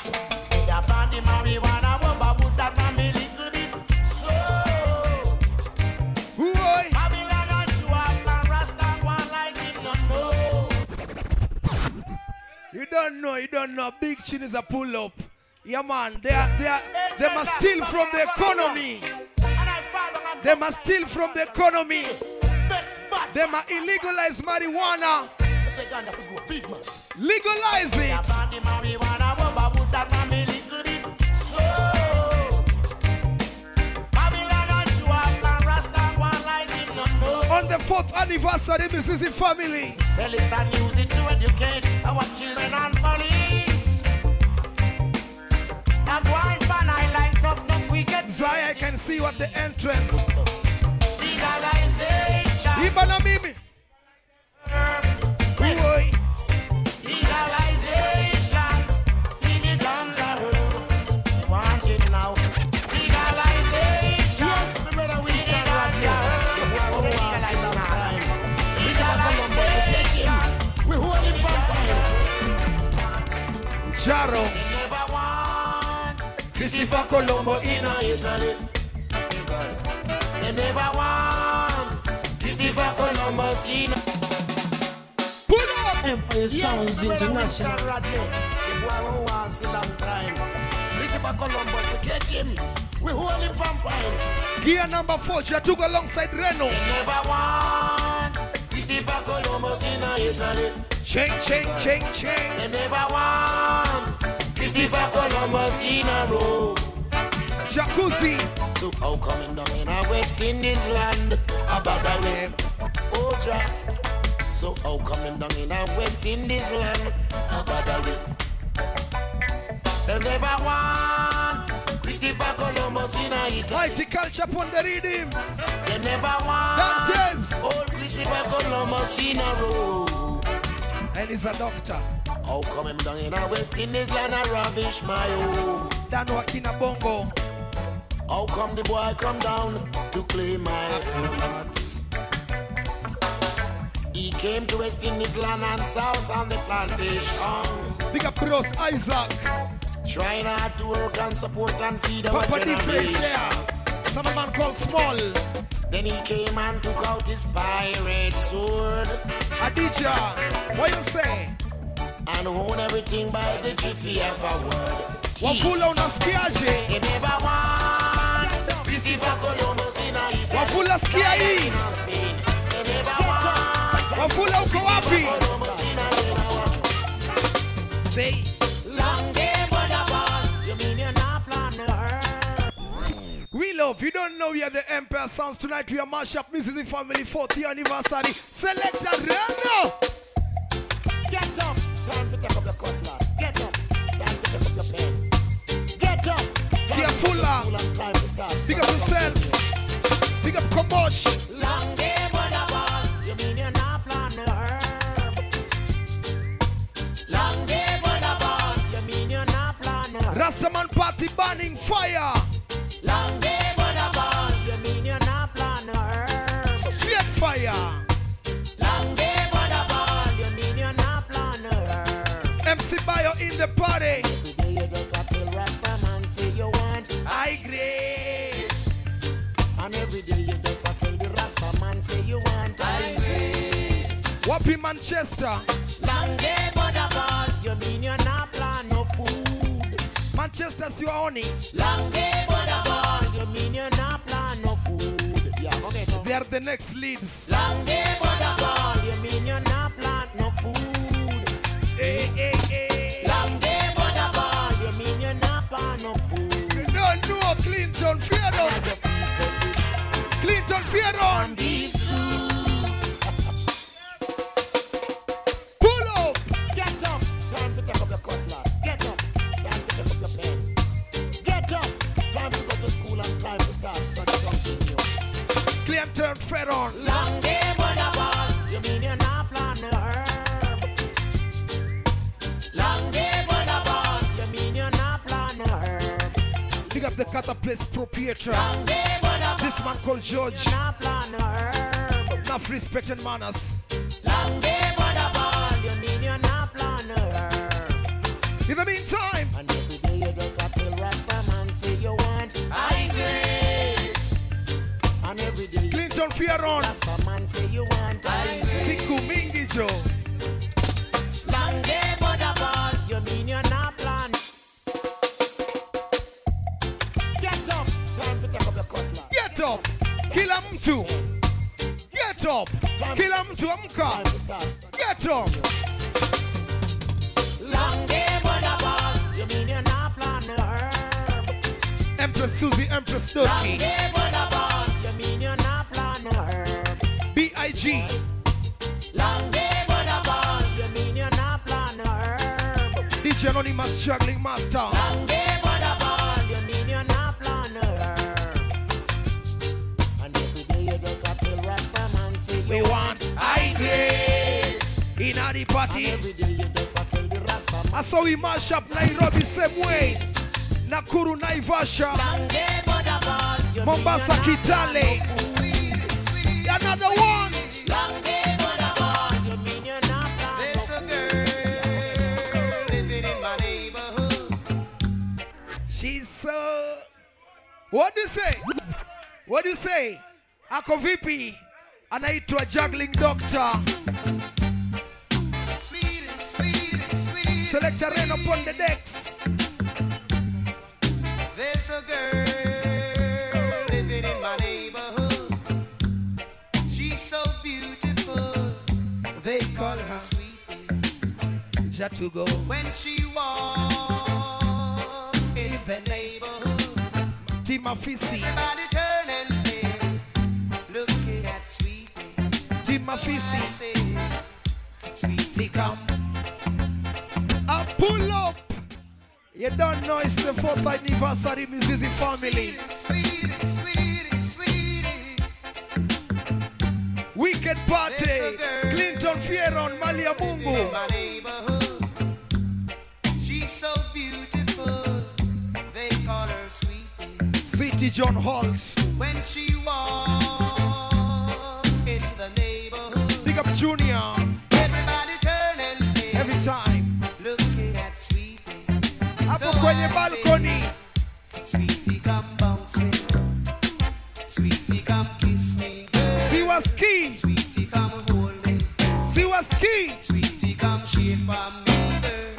Boy. You don't know, you don't know. Big Chin is a pull up. Yeah, man. They are, they are, they must steal from the economy. They must steal from the economy. They must illegalize marijuana. Legalize it. On the fourth anniversary, Mississippi family. Sell it and use it to educate our children and families. I'm going for I like up the wicked. Zaya, I can see you at the entrance. Legalization. Ibana Mimi. Boy. Legalization. Feed the guns are herb. We want it now. Legalization. Yes, we better we stand right here. Legalization. We hold him vampire. Jaro. They never want Christopher Columbus in Italy. They never want Christopher Columbus in Put up. Empire Sounds International. The boy who wants a long time. Christopher Columbus, we catch him. We hold him vampire. Gear number four, Jatuga alongside Reno. They never want Christopher Columbus in Italy. Ching, ching, ching, ching. They never want Christopher Columbus in a row. Jacuzzi. So how coming down in a West Indies land about the way? Oh, Jack. So how coming down in a West Indies land about the way? They never want Christopher Columbus in a Italy. Mighty culture upon the reading. They never want Dantes. old Christopher Columbus in a row. And he's a doctor. How come him down in a West Indies land and ravish my home? Dan Wakina Bongo. How come the boy come down to claim my home? He came to West Indies land and south on the plantation. Big up Ross Isaac. Trying hard to work and support and feed our Papa D place generation. there. Some man called Small. Then he came and took out his pirate sword Adija. What you say? and own everything by the jiffy of a word. Wafula unasikiaje? They never want Christopher Columbus in a Italy. Wafula sikia hii. In Spain. They never want Wafula uko wapi? Columbus in a Say. long day, but a ball. You mean you're not planning to hurt? We love, you don't know we are the Empire Sounds. Tonight we are mash up Mississippi family fortieth anniversary. Select a Reno. Get up. Time to take up your cutlass. Get up. Time to take up your pen. Get up. Time Get to full up. school and time to start. Big up yourself. Big up Kobosh. Long day, but a ball. You mean you're not planning to hurt? Long day, but a ball. You mean you're not planning to hurt? Rastaman party burning fire. Long day, but a ball. You mean you're not planning to hurt? Straight fire. Long day, but a ball. You mean you're not planning to hurt? M C Bio in the party. Every day you just have to Rasta man say you want High grade. and every day you just have to the Rasta man say you want high grade. Wapi Manchester. Long day but a ball, you mean you're not plan no food. Manchester you are honey. Long day but a ball, you mean you're not plan no food. Yeah, okay, so They are the next leads. Long day but a ball, you mean you're not plant no food. Hey, hey, hey. Long day but a ball, you mean you're not plant no food. You don't know Clinton Fearon. Clinton Fearon. Be soon. Pull up. Get up, time to take up your cutlass. Get up, time to take up your pen. Get up, time to go to school and time to start studying something new. Clinton Fearon. Long day but a ball, you mean you're not plant no herb. Long day but a ball, you mean you're not plant no herb. Pick up the Kata Place proprietor. Long day but a ball, This man called George. you're not plant no herb. Enough respect and manners. Long day but a ball, you mean you're not plant no herb. In the meantime, And every day you just have to Rasta man say you want high grade. And every day you Clinton Fearon. Rasta man say you want high grade. Siku Mingi Joe. Long day but a ball, you mean you're not plan. Get up, time to take up your cutlass. Get up. Kila mtu. Get up. Kila mtu amka. Time to start. Get up. Long day but a ball, you mean you're not plan no herb. Empress Susie, Empress Long Dirty. day but a ball, you mean you're not plan no herb. B I G. Long day but a ball, you mean you're not plan no herb. D J Anonymous Juggling Master. Long day but a ball, you mean you're not plan no herb. And every day you just have to Rasta man say you We want high grade. In a the And party. every day you just have to the Rasta man. I saw we mash up Nairobi same way. Nakuru Naivasha. Long day but a ball, you Mombasa mean you're not plan Kitale. no food. Another one. Long day but a ball, you mean you're not plan no There's a food. girl living in my neighborhood. She's so. What do you say? What do you say? Ako vipi? Anaitwa Juggling Doctor. Sweet and sweet and sweet. Selector Ren upon the decks. There's a girl living in my neighborhood. She's so beautiful. They call her Sweetie. Jatugo. When she walks in the neighborhood, Timafisi. everybody turn and stare, looking at Sweetie. Timafisi. Say, Sweetie, come. I pull up. You don't know it's the fourth anniversary Mizizi family. Sweetie, sweetie, sweetie. Weekend party. Clinton Fearon, Malia In Mungu. my neighborhood, she's so beautiful. They call her Sweetie. Sweetie John Holt. When she walks in the neighborhood, Big up Junior. everybody turn and stare, Every time. looking at Sweetie. Hapo So kwenye I balcony. say, Sweetie, come bounce me. Sweetie, come kiss me, girl. Siwa ski. Sweetie, come hold me. Siwa ski. Sweetie, come shape for me, girl.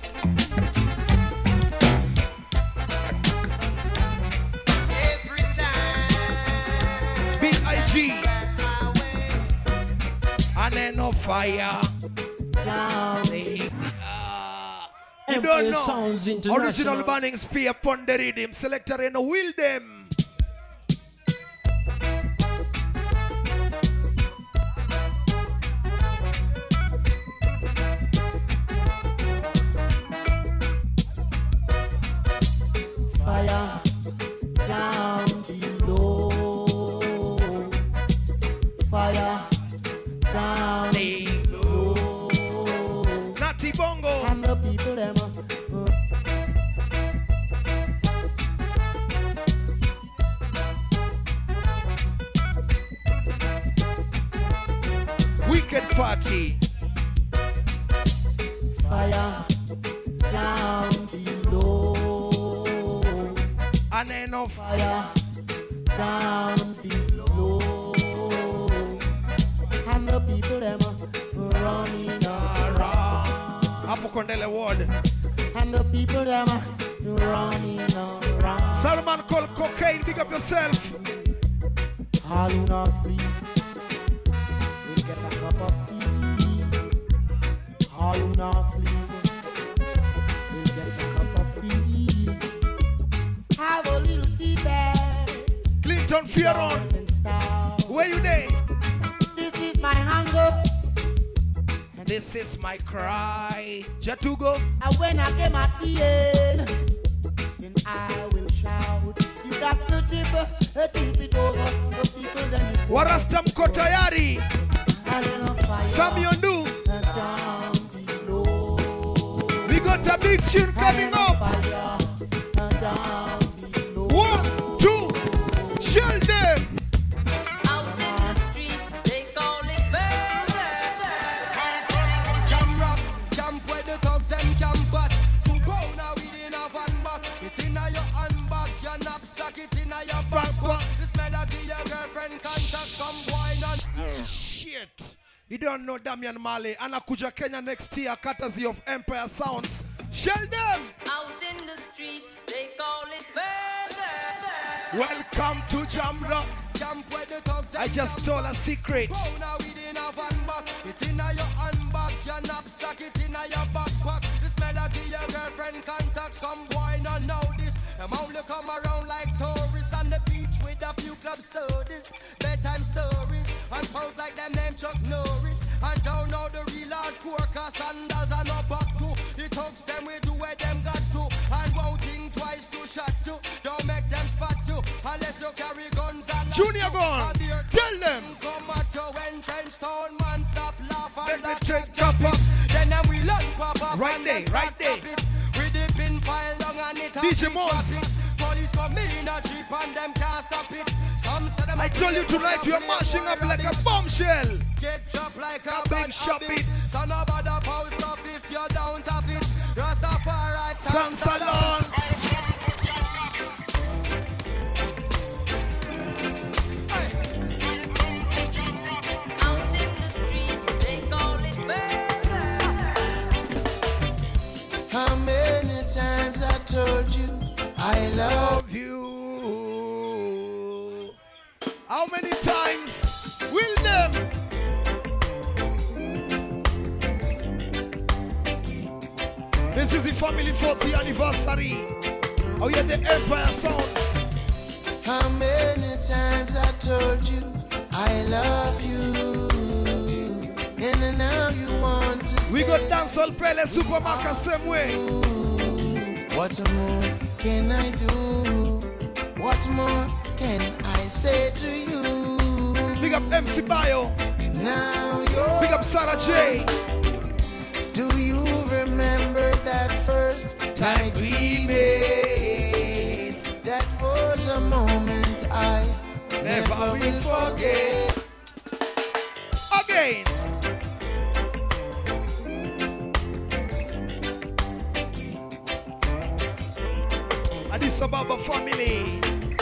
Every time B I G. that's my way. And then no fire. Ah, you don't Empire know. Sounds Original International. banning spear upon the rhythm. Selector and will them. Fire down below. Fire down below. Natty Bongo. And the people them uh, Wicked party. fire down below. And then no Fire down below. And the people them uh, running around. Apo Kondele Ward. And the people them uh, running around. Salman called cocaine. Big up yourself. All who not sleep will get a cup of tea. All who not sleep will get a cup of tea. Have a little tea bag. Clinton Fieron, where you there? This is my hunger. This is my cry. Jatugo. And when I get my tea in, then I will shout. You got to tip, uh, tip it over the people then. Warastam Kotayari. Sam Yondu. We got a big tune coming up. One, two, shell them. Shit. You don't know Damian Marley. Anakuja Kenya next year, courtesy of Empire Sounds. Shell them. Out in the street, they call it murder. Welcome to Jamra. I just told a secret. This melody your girlfriend contact some boy not know this. Them only come around like tourists on the beach with a few club sodas, bedtime stories, and pose like them name Chuck Norris. And don't know the real hardcore cause sandals are no back to. The thugs them we do where them got to, and won't think twice to shot to. Don't make them spot you unless you carry guns and Junior gone. Tell them. Come at you when trench town man stop laugh and let me check chop up. Then them we learn pop up. Right there, right there. With the pin file long and it D J Moss. Police come in a jeep and them can't stop it. Some say them I told you tonight you're mashing up like a bombshell. Get dropped like a, a big shop it. So nobody post up if you don't tap it. Rastafari stand salon. How many times I told you I love you? How many times will them? This is the family fortieth anniversary. Oh yeah, the Empire Sounds. How many times I told you I love you? And now you want to say we got dancehall Pele Supermarket same way. What more can I do? What more can I say to you? Big up M C Bio. Now you're big up Sarah J. Do you remember that first night we made? That was a moment I never, never will forget. Again. Addis Ababa family.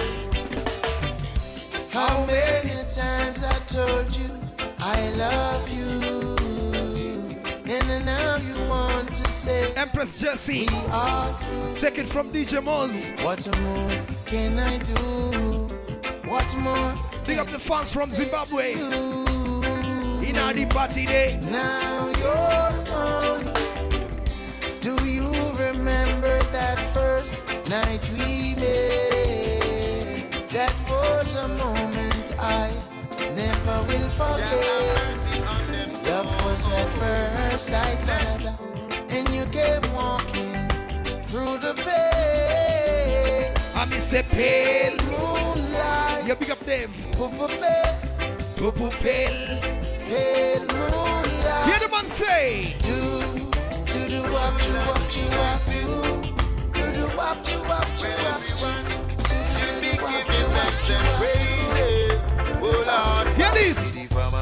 How many times I told you I love you, and now you want to say Empress Jessie. We are through. Take it from D J Moz. What more can I do? What more? Big up the fans from Zimbabwe. In our party day. Now you're gone. Do you remember that first night we made? That was a moment I never will forget. Love was at first sight, and you came walking through the pale. I miss a pale moonlight. You big up Dave. Poo-poo pale. Poo-poo pale. Pale moonlight. Hear the man say. Do, do, do, what you, what you, what you. Do, do, what you, what you, what you. Hear this.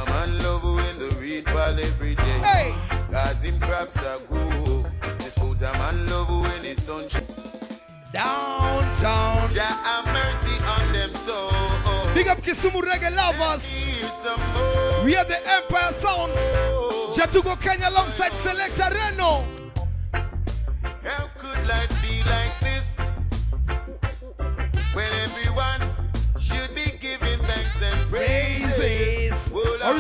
Every day. Hey. Cause him traps are good. This put a man love when it's sunshine. Downtown. Jah have mercy on them so. Big up Kisumu reggae lovers. We are the Empire Sounds. Jatugo Kenya alongside Selector Reno. How could life be like this? When everyone should be giving thanks and praise.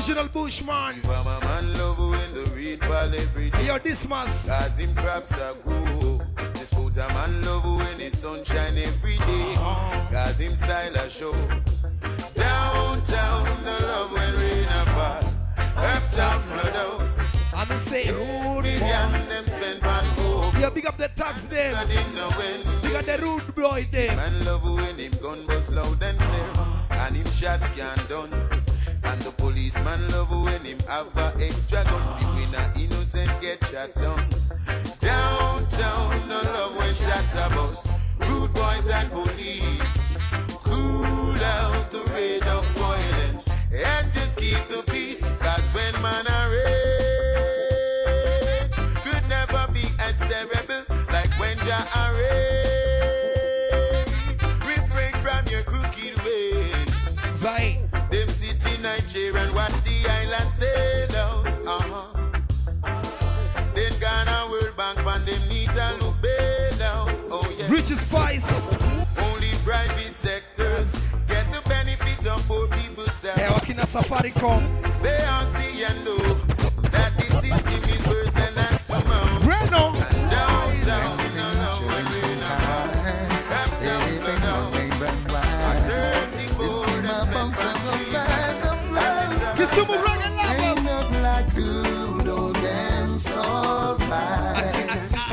Original Bushman. From a man love when the read fall every day. Hey, yo, this must. Cause him crops are cool. This put a man love when it's sunshine every day. Cause him style a show. Downtown, no love when rain a fall. Uptown, flood out. I'm say, rude boy. Them spend van hope. Yeah, big up the tax them. I didn't know when. Big up the rude boy them. Man love when him gun bust loud and clear. And him shots can't done. And the policeman love when him have a extra gun. When a innocent get shot down. Downtown, no love when shot a bus. Rude boys and police. Cool out the rage of violence. And just keep the peace. Cause when man are rage, could never be as terrible like when Jah are rage. Refrain from your crooked ways. Zai. Them sit in a chair and watch the island sail out. Uh-huh. Then Ghana World Bank on them knees and look bail out. Oh yeah. Richest Spice. Only private sectors get the benefit of poor people's stuff. Hey, walking a safari come. They all see and know that the system is worse than that tomorrow. Reno. And downtown, no, no, when we're not uptown, flood out. A thirty-four, that's spent on cheap. Kisumu Reggae Lovers. Like good old and so fine. Ate,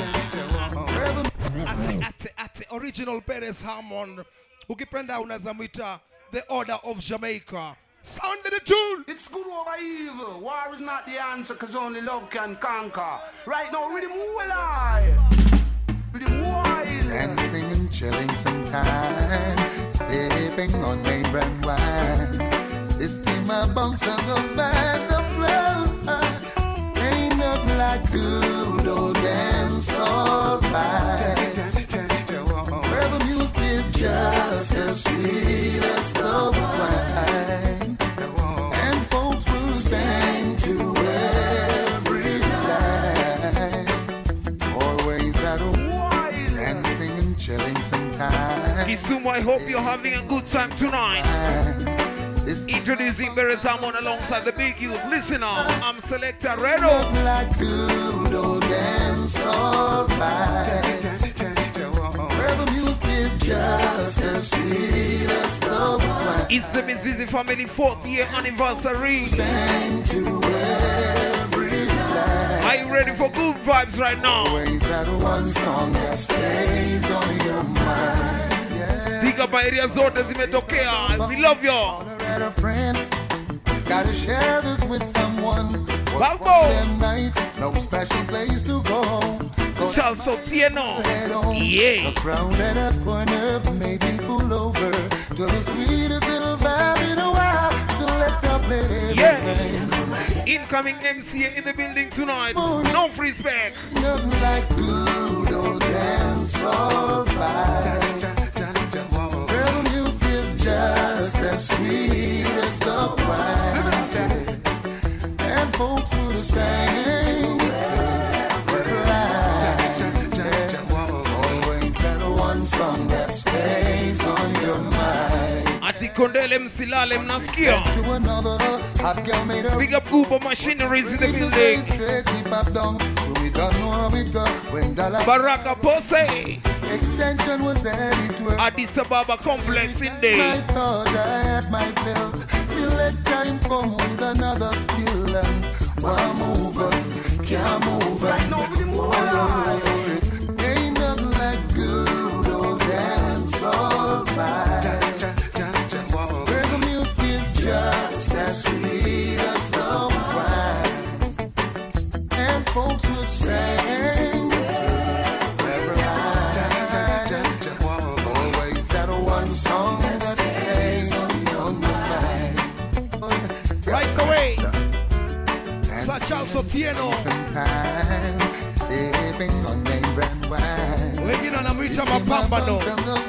ate, ate. Original Perez Hammond. Ukipenda unazamwita the Order of Jamaica. Sound of the tune. It's good over evil. War is not the answer, cause only love can conquer. Right now, rhythm alive. Rhythm wild. And singing, chilling sometime. Sipping on name brand wine. System of bunks and the bags of love. Ain't nothing like good old damn soul fight. Where the music is just as sweet as the wine. And folks will sing to every line. Always that wild and singing, chilling sometime. Kisumu, I hope you're having a good time tonight. Introducing Perez Hammond alongside the big youth. Listen up, I'm Selector Reno. Like good old and soul fight. Where the music is just as sweet as the wine. It's the Mizizi family fourth year anniversary. Sing to every line. Are you ready for good vibes right now? Always that one song that stays on your mind. Yeah. Big up my area zote zimetokea. We love y'all. A friend, gotta share this with someone. Balbo, night, no special place to go. Charles Sotieno, yeah. A crowd at a corner, maybe pull over to the sweetest little vibe in a while. Select a play, yeah. Incoming M C A in the building tonight. No free spec. Nothing like good old dance all right. Girl, music is just as sweet as the wine. And folks will sing. Always that one song that stays on your mind. Ati kondele msilale mnasikia. To another, hot girl made a big up Gooba Machineries in the building. Baraka Pose. Extension was added to her. Addis Ababa complex in there. I thought I had my fill. Till let time come with another kill and one mover, can't move right now. Ain't nothing like good old dance all right. Where the music is just as sweet as the wine. And folks would sing. Right away, Charles Sotieno. Sipping on name brand wine. Wengine wanamwita mapambano.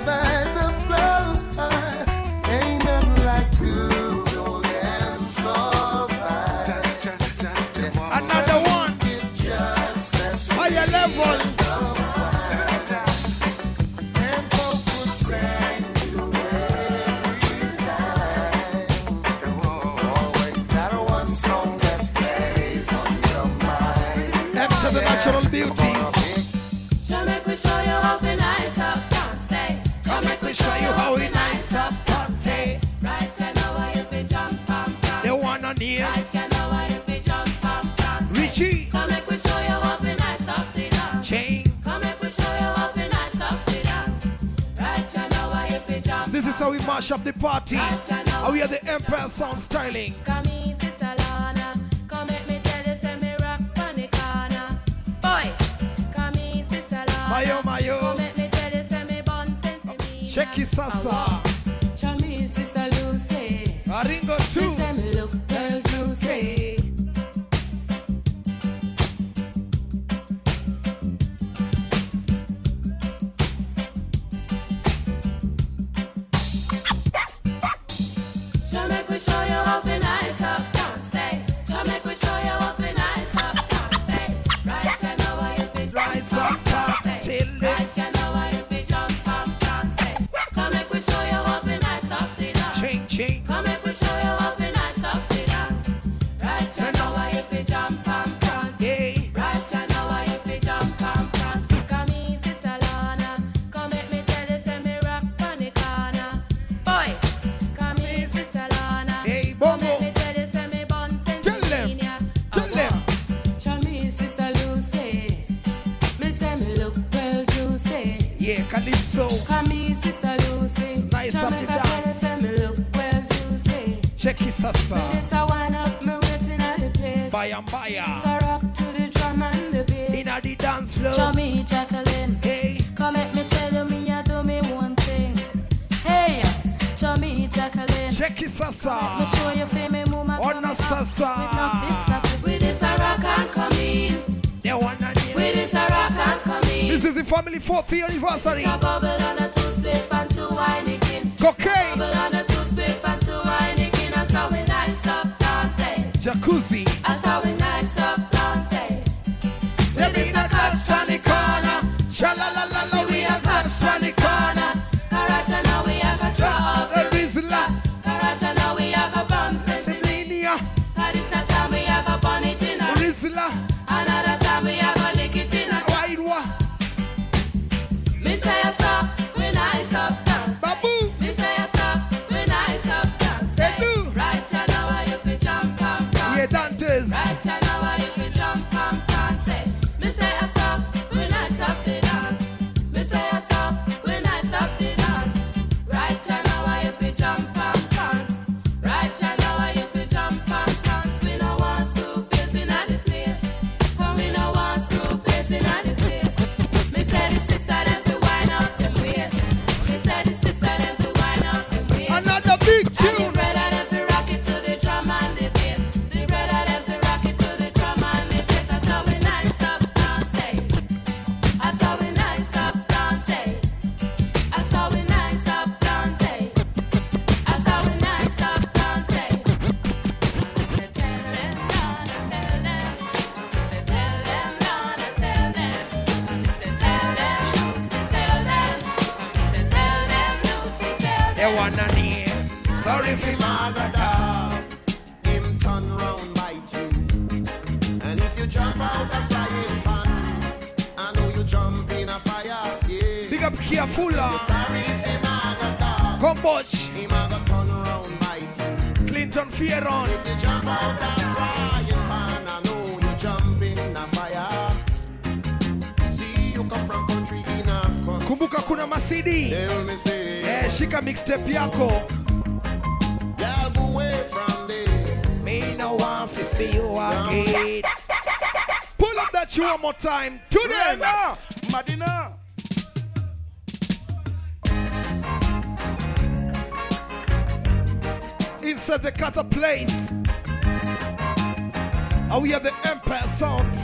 Ain't nothing like good old and soft. Another one. Higher level. beauties. Shall make we show you how we nice up, dance. Come make we show you how we nice up, party. Right, you know why you be jump and dance. The one on here. Right, you know why you be jump and dance. Richie. Come make we show you how we nice up the dance. Chain. Come make we show you how we nice up the dance. Right, you know why you be jump. This is how we mash up the party. How we are the Empire Sound styling. Come here, Sister Lana. Come make me tell you, say me rock on the corner. Boy, come here, Sister Lana. Mayo, mayo. Come make me tell you, say me bun sense me. Checky Sasa. Come here, Sister Lucy. Aringo too. Say me look well juicy. Shall make we show you how we nice up, dance. Shall make we show you how we nice up, dance. Right, you know why you be Rise up, party. Right, you know why you be jump and dance. Come make we show you how we nice up the dance. Chain, chain. Come make we show you how we nice up the dance. Right, you know why you be jump and dance. Yeah. Right, you know why you be jump and dance. Come here, Sister Lana. Come make me tell you, say me rock on the corner. Boy, come here, Sister Lana. Hey, Come Bongo. make me tell you, say me bun sense Tell them. me, yeah. Tell them. Tell me, Sister Lucy. Me say me look well juicy. Yeah, Calypso. Come here, Sister Lucy. Nice up the Jamaica tell you, dance. say me look well juicy. Checky Sasa. This a wind up me waist inna the place. Baya Baya. So rock to the drum and the bass. Inna the dance floor. Show me Jacqueline. Hey. Come let me tell you, me a do me one thing. Hey, show me Jacqueline. Checky Me Sasa. show you feel me move my Ona tummy up. Sasa. With enough discipline. With this a rock and come in. The one on here. With this a rock and come in. This is the family fortieth anniversary. It's a bubble and a two split and two Heineken. Cocaine. Bubble and a two split and two Heineken. That's how we nice up dancing. Jacuzzi. That's how we nice up dancing. Let me a clash on the corner. Sha-la-la-la-la, we a clash on the corner. Karacha now we a go draw up The the Rizla. Karacha now we a go bounce it. Semania. Cause this a time we a go burn it in a Rizla. Another time we a go lick it in a Waidwa. Me say a stop, we nice up dancing. Babu. Me say a stop, we nice up dancing. They do. Right you know why you be jump and dance. Yeah, Dantes. Right you know why you be jump and dance. Me say a stop, we nice up the dance. Me say a stop, we nice up the dance. Right you know why you be jump and dance. Right you know why you be jump and dance. We no want screw face inna the place. Come we no want screw face inna the place. Me say the sister them fi wind up them waist. Me say the sister them fi wind up them waist. Another big And the tune. brother them fi rock it to the drum and the bass. The brother them fi rock it to the drum and the bass. That's how we nice up dancing. That's how we nice up dancing. That's how we nice up dancing. That's how we nice up dancing. Say tell them, Donna, tell them. Say tell them, Donna, tell them. Say tell them, Lucy, tell them. Say tell them, Lucy, tell The them. one on here. Sorry for my Magadab, him turn round bite you. And if you jump out a frying pan, I know you jump in a fire, yeah. Big up Kiafula. Sorry if him Magadab, Komboch. him a go turn round bite you. Clinton Fieron. If you jump out a frying pan, I know you jump in a fire. See, you come from country in a country. Kumbuka kuna masidi. Tell me say, Eh, shika mixtape yako. girl, go away from there. Me no want to see you again. Pull up that you one more time. To them. Madina. Inside the cutter place. And we are the Empire Sounds.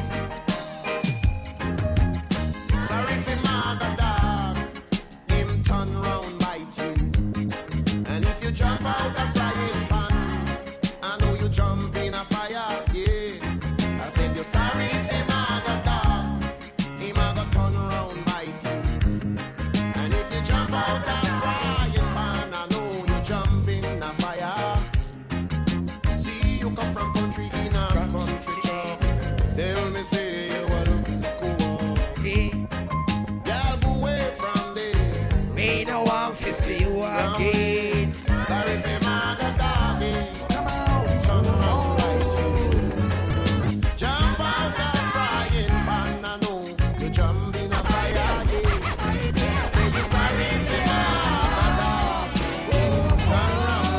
Sorry for mother dog, him turn round bite you. And if you jump out a frying pan, I know you jump in a fire, yeah. I said you're sorry for mother dog, him a go turn round bite you. And if you jump out a frying pan, I know you jump in a fire. See, you come from country in a country, tell me say again. Sorry for mother doggy. Come out, son, alright too. Jump out of frying pan, I know you jump in a fire, yeah. Say you sorry, say mother dog. Oh, jump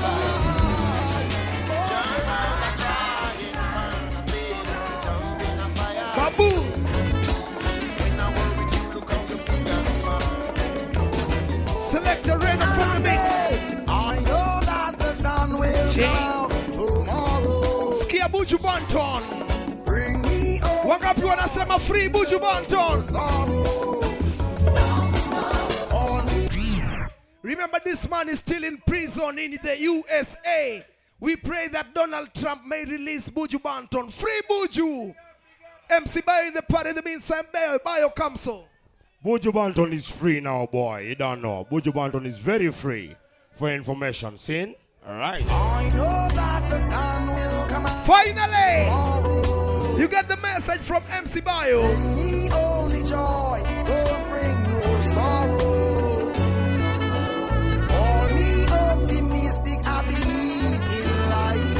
out of frying pan, I say you jump in a fire. Babu. When I work with you, look how you big and fast. Select a rain up on the mix. I know that the sun will Jay. come out tomorrow. Skia Buju Banton. Bring me over Walk up, you wanna say my free Buju Banton. sorrow. Remember, this man is still in prison in the U S A. We pray that Donald Trump may release Buju Banton. Free Buju. M C Bayo in the party, the meantime, Bayo, Bayo Kamso. Buju Banton is free now, boy. You don't know. Buju Banton is very free for information. Seen? All right. I know that the sun will come out Finally, tomorrow. you get the message from M C Bayo. Bring me only joy, don't bring no sorrow. For me optimistic, I believe in life.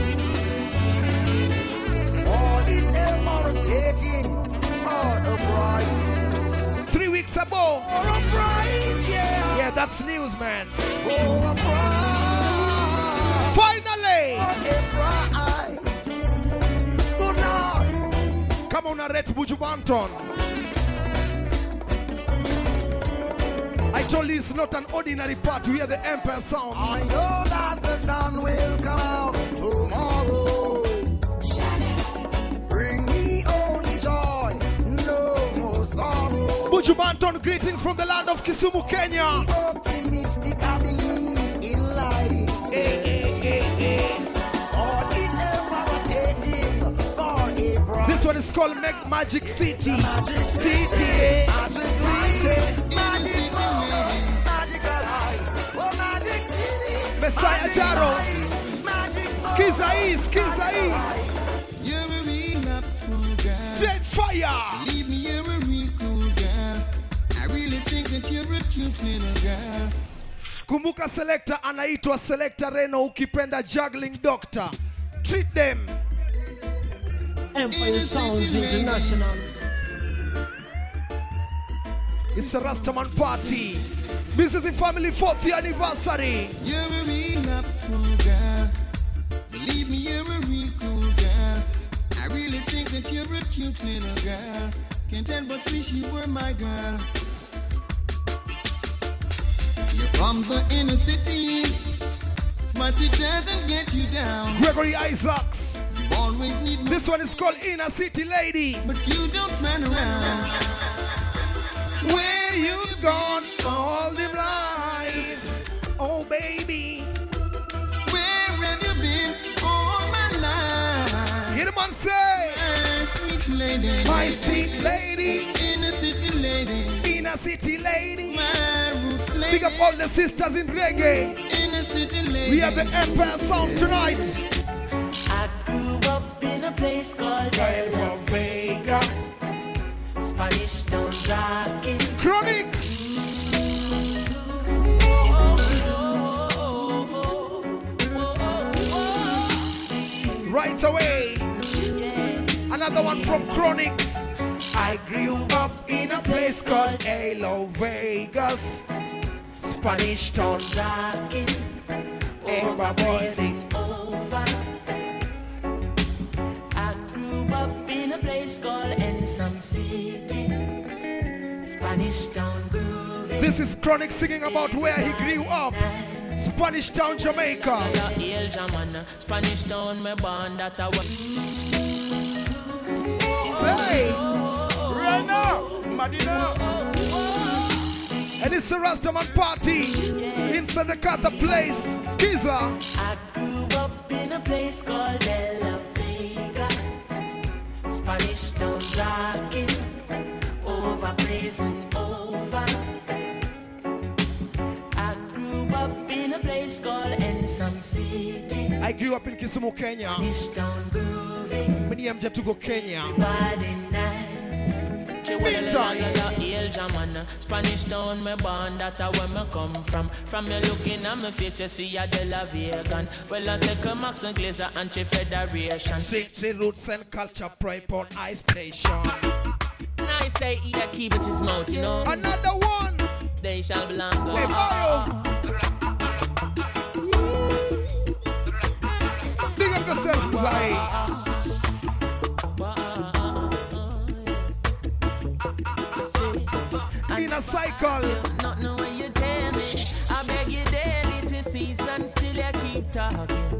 All is ever taking for a prize. Three weeks ago. For a prize, yeah. Yeah, that's news, man. For a prize. Finally, For a prize. Good Lord. come on, Arret Buju Banton. I told you it's not an ordinary part to hear the Empire I sounds. know that the sun will come out tomorrow. Bring me only joy, no more sorrow. Buju Banton, greetings from the land of Kisumu, Kenya. Optimistic, I believe in life. Hey, hey, hey, hey. All is ever taking for a prize. This one is called Make Magic City. Magic City. Magic City, magic colors, magical lights. Oh, Magic City, Messiah Jaro. magic Skiza E, Skiza E. You're a real helpful girl. Straight fire. Believe me, you're a real cool girl. I really think that you're a cute little girl. Kumbuka selector anaitwa Selector Reno, ukipenda juggling doctor. Treat them. Empire Sounds International. It's a Rastaman party. This is the family fortieth anniversary. You're a real helpful girl. Believe me, you're a real cool girl. I really think that you're a cute little girl. Can't help but wish you were my girl. You're from the inner city, but it doesn't get you down. Gregory Isaacs. You always need more, This one is called Inner City Lady. but you don't run around. Where you gone all the life? Oh baby. Where have you been all my life? Hear the man say, My sweet lady, my sweet lady, inner city lady, Inner City Lady. my roots lady, Big up all the sisters in reggae. inner city lady. We have the Empire Sounds tonight. I grew up in a place called Delma Vega. Spanish Town Rockin'. Chronics. Right away. Another one from Chronics. I grew up in a place called Halo Vegas. Spanish Town Rockin'. Over boys. Over. I grew up in a place called Ensom City. Spanish Town grooving. This is Chronic singing about where he grew up. Spanish Town, Jamaica. Spanish Town, me born that I was. Say. Reno, Madina. And it's a Rastaman party inside the Carter place. Skiza. I grew up in a place called De La Vega. Spanish Town rocking, over blazing over. I grew up in a place called Ensom City. I grew up in Kisumu, Kenya. Spanish Town grooving, Many am Jatugo, Kenya. body nice. Meantime, Spanish town, me born, that's where me come from. From me looking at my face, you see a de la vegan. Well, I say come Max and Glazer, anti-federation. City roots and culture, pride on ice station. I say, yeah, keep it his mouth, you know. Another one. They shall belong. Hey, Mario. Big up yourself, Zai. In a cycle. Not know what you tell me. I beg you daily to cease and still you keep talking.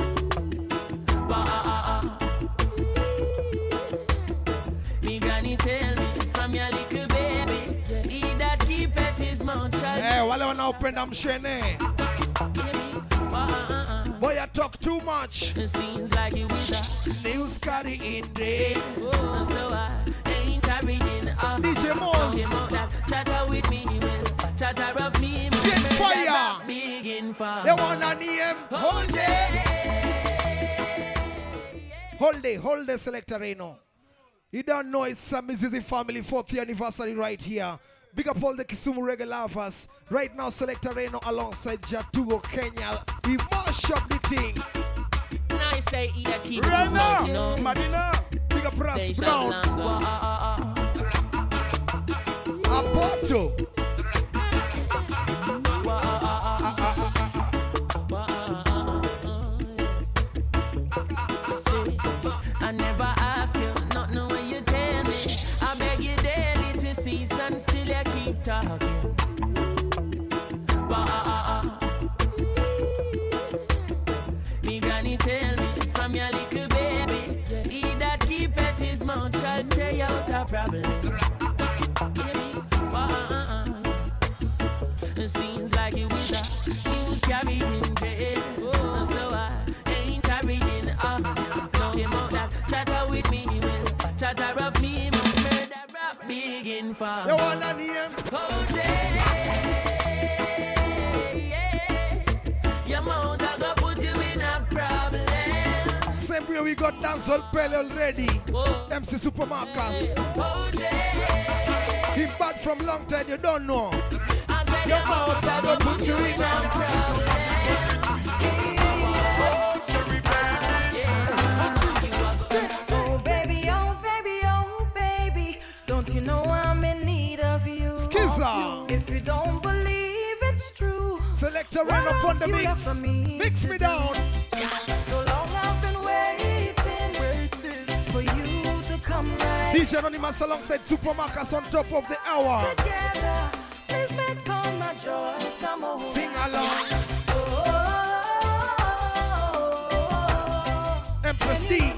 Me granny tell me from your little baby, he that keep at his mouth shall. Hey, while I want to open them shene. Boy, I talk too much. It seems like you was a news carry in there. Oh, so I ain't carrying up. D J Moss. Chatter with me, will chatter of me. Get fire. Big in fire. They want to name. Hold it. Hold it. Hold the selector, Reno. You don't know it's a Mizizi family fourth anniversary right here. Big up all the Kisumu reggae lovers. Right now, Selector Reno alongside Jatugo Kenya. He mash up the thing. I say, yeah, keep it his mouth, you know. Madina. Big up Ras Brown. Apoto. I never ask you, not know what you tell me. I beg you daily to cease and still you keep talking. Me granny tell me from your little baby, he that keep at his mouth shall stay out of problem. It seems like it was a news carrying jail, so I ain't carrying on. Same out that chatter with me, will chatter of me, murder rap big in farm. You wanna name? O J, your mouth I go put you in a problem. Same way we got dancehall Pele already. Oh. M C Supermarcus. O J, he bad from long time, you don't know. Your mouth I go put you in a problem. Oh baby, oh baby, oh baby, don't you know I'm in need of you? Skizza. If you don't believe it's true, Selector run up on the mix. Me mix me down. So long I've been waiting, waiting for you to come right. D J Anonymous alongside Supermarcus on top of the hour. Together, please make all my joys come over. Sing along. Oh, oh, oh, oh. Empress D.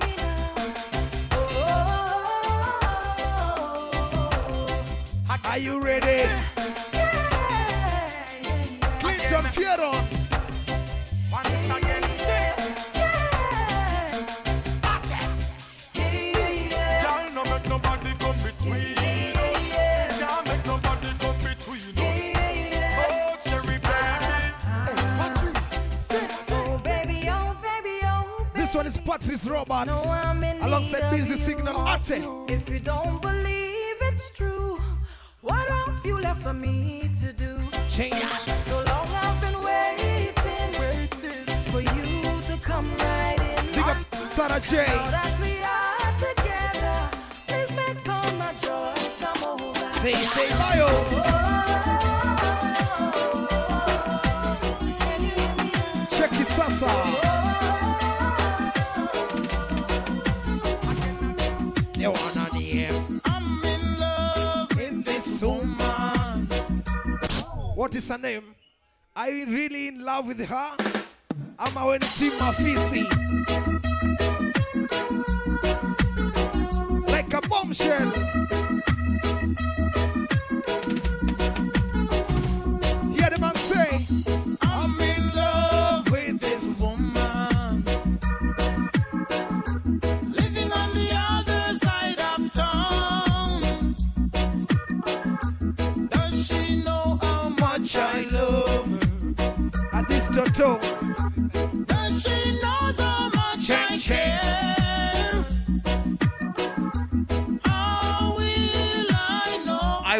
Are you ready? Yeah, yeah, yeah. Clinton Fieron. Once again, y'all no make nobody come between us. Can't make nobody come between us. Oh, cherry baby. Oh baby, oh baby, oh baby. This one is Patrice Roberts No, I'm in alongside need of Busy you. Signal Ate. If you don't believe it's true, what have you left for me to do? Change. So long I've been waiting, waiting for you to come right in. Big up Sarah J. Now that we are together, please make all my joys come over. Say, say, bio. Can you hear me now? Check it, Sasa. You wanna name? I'm in love In this woman. What is her name? Are you really in love with her? I'm a when Tim Mafisi. Like a bombshell. Hear the man say, I'm in love with this woman living on the other side of town. Does she know how much I love her? at this Toto. Does she knows how much I care? Oh,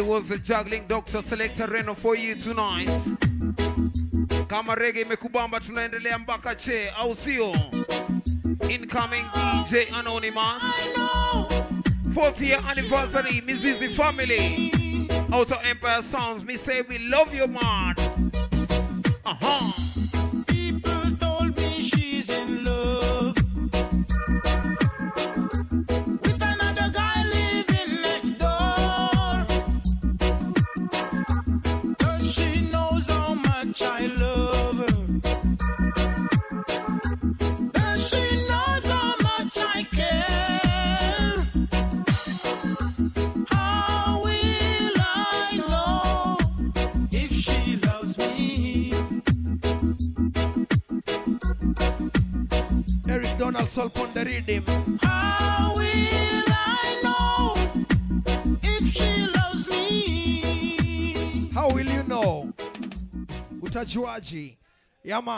was the juggling doctor selector Reno for you tonight. Kama reggae imekubamba tunaendelea mpaka che au sio? Incoming D J Anonymous. Fourth year anniversary Mizizi family. Outer Empire Sounds, me say we love you man. Uh-huh. People told me she's in love with another guy living next door. Cause she knows how much I love her. Cause she knows how much I care. How will I know if she loves me? Eric Donald Sol on the rhythm. How will I know if she loves me? How will you know? Utajuaji. Yama.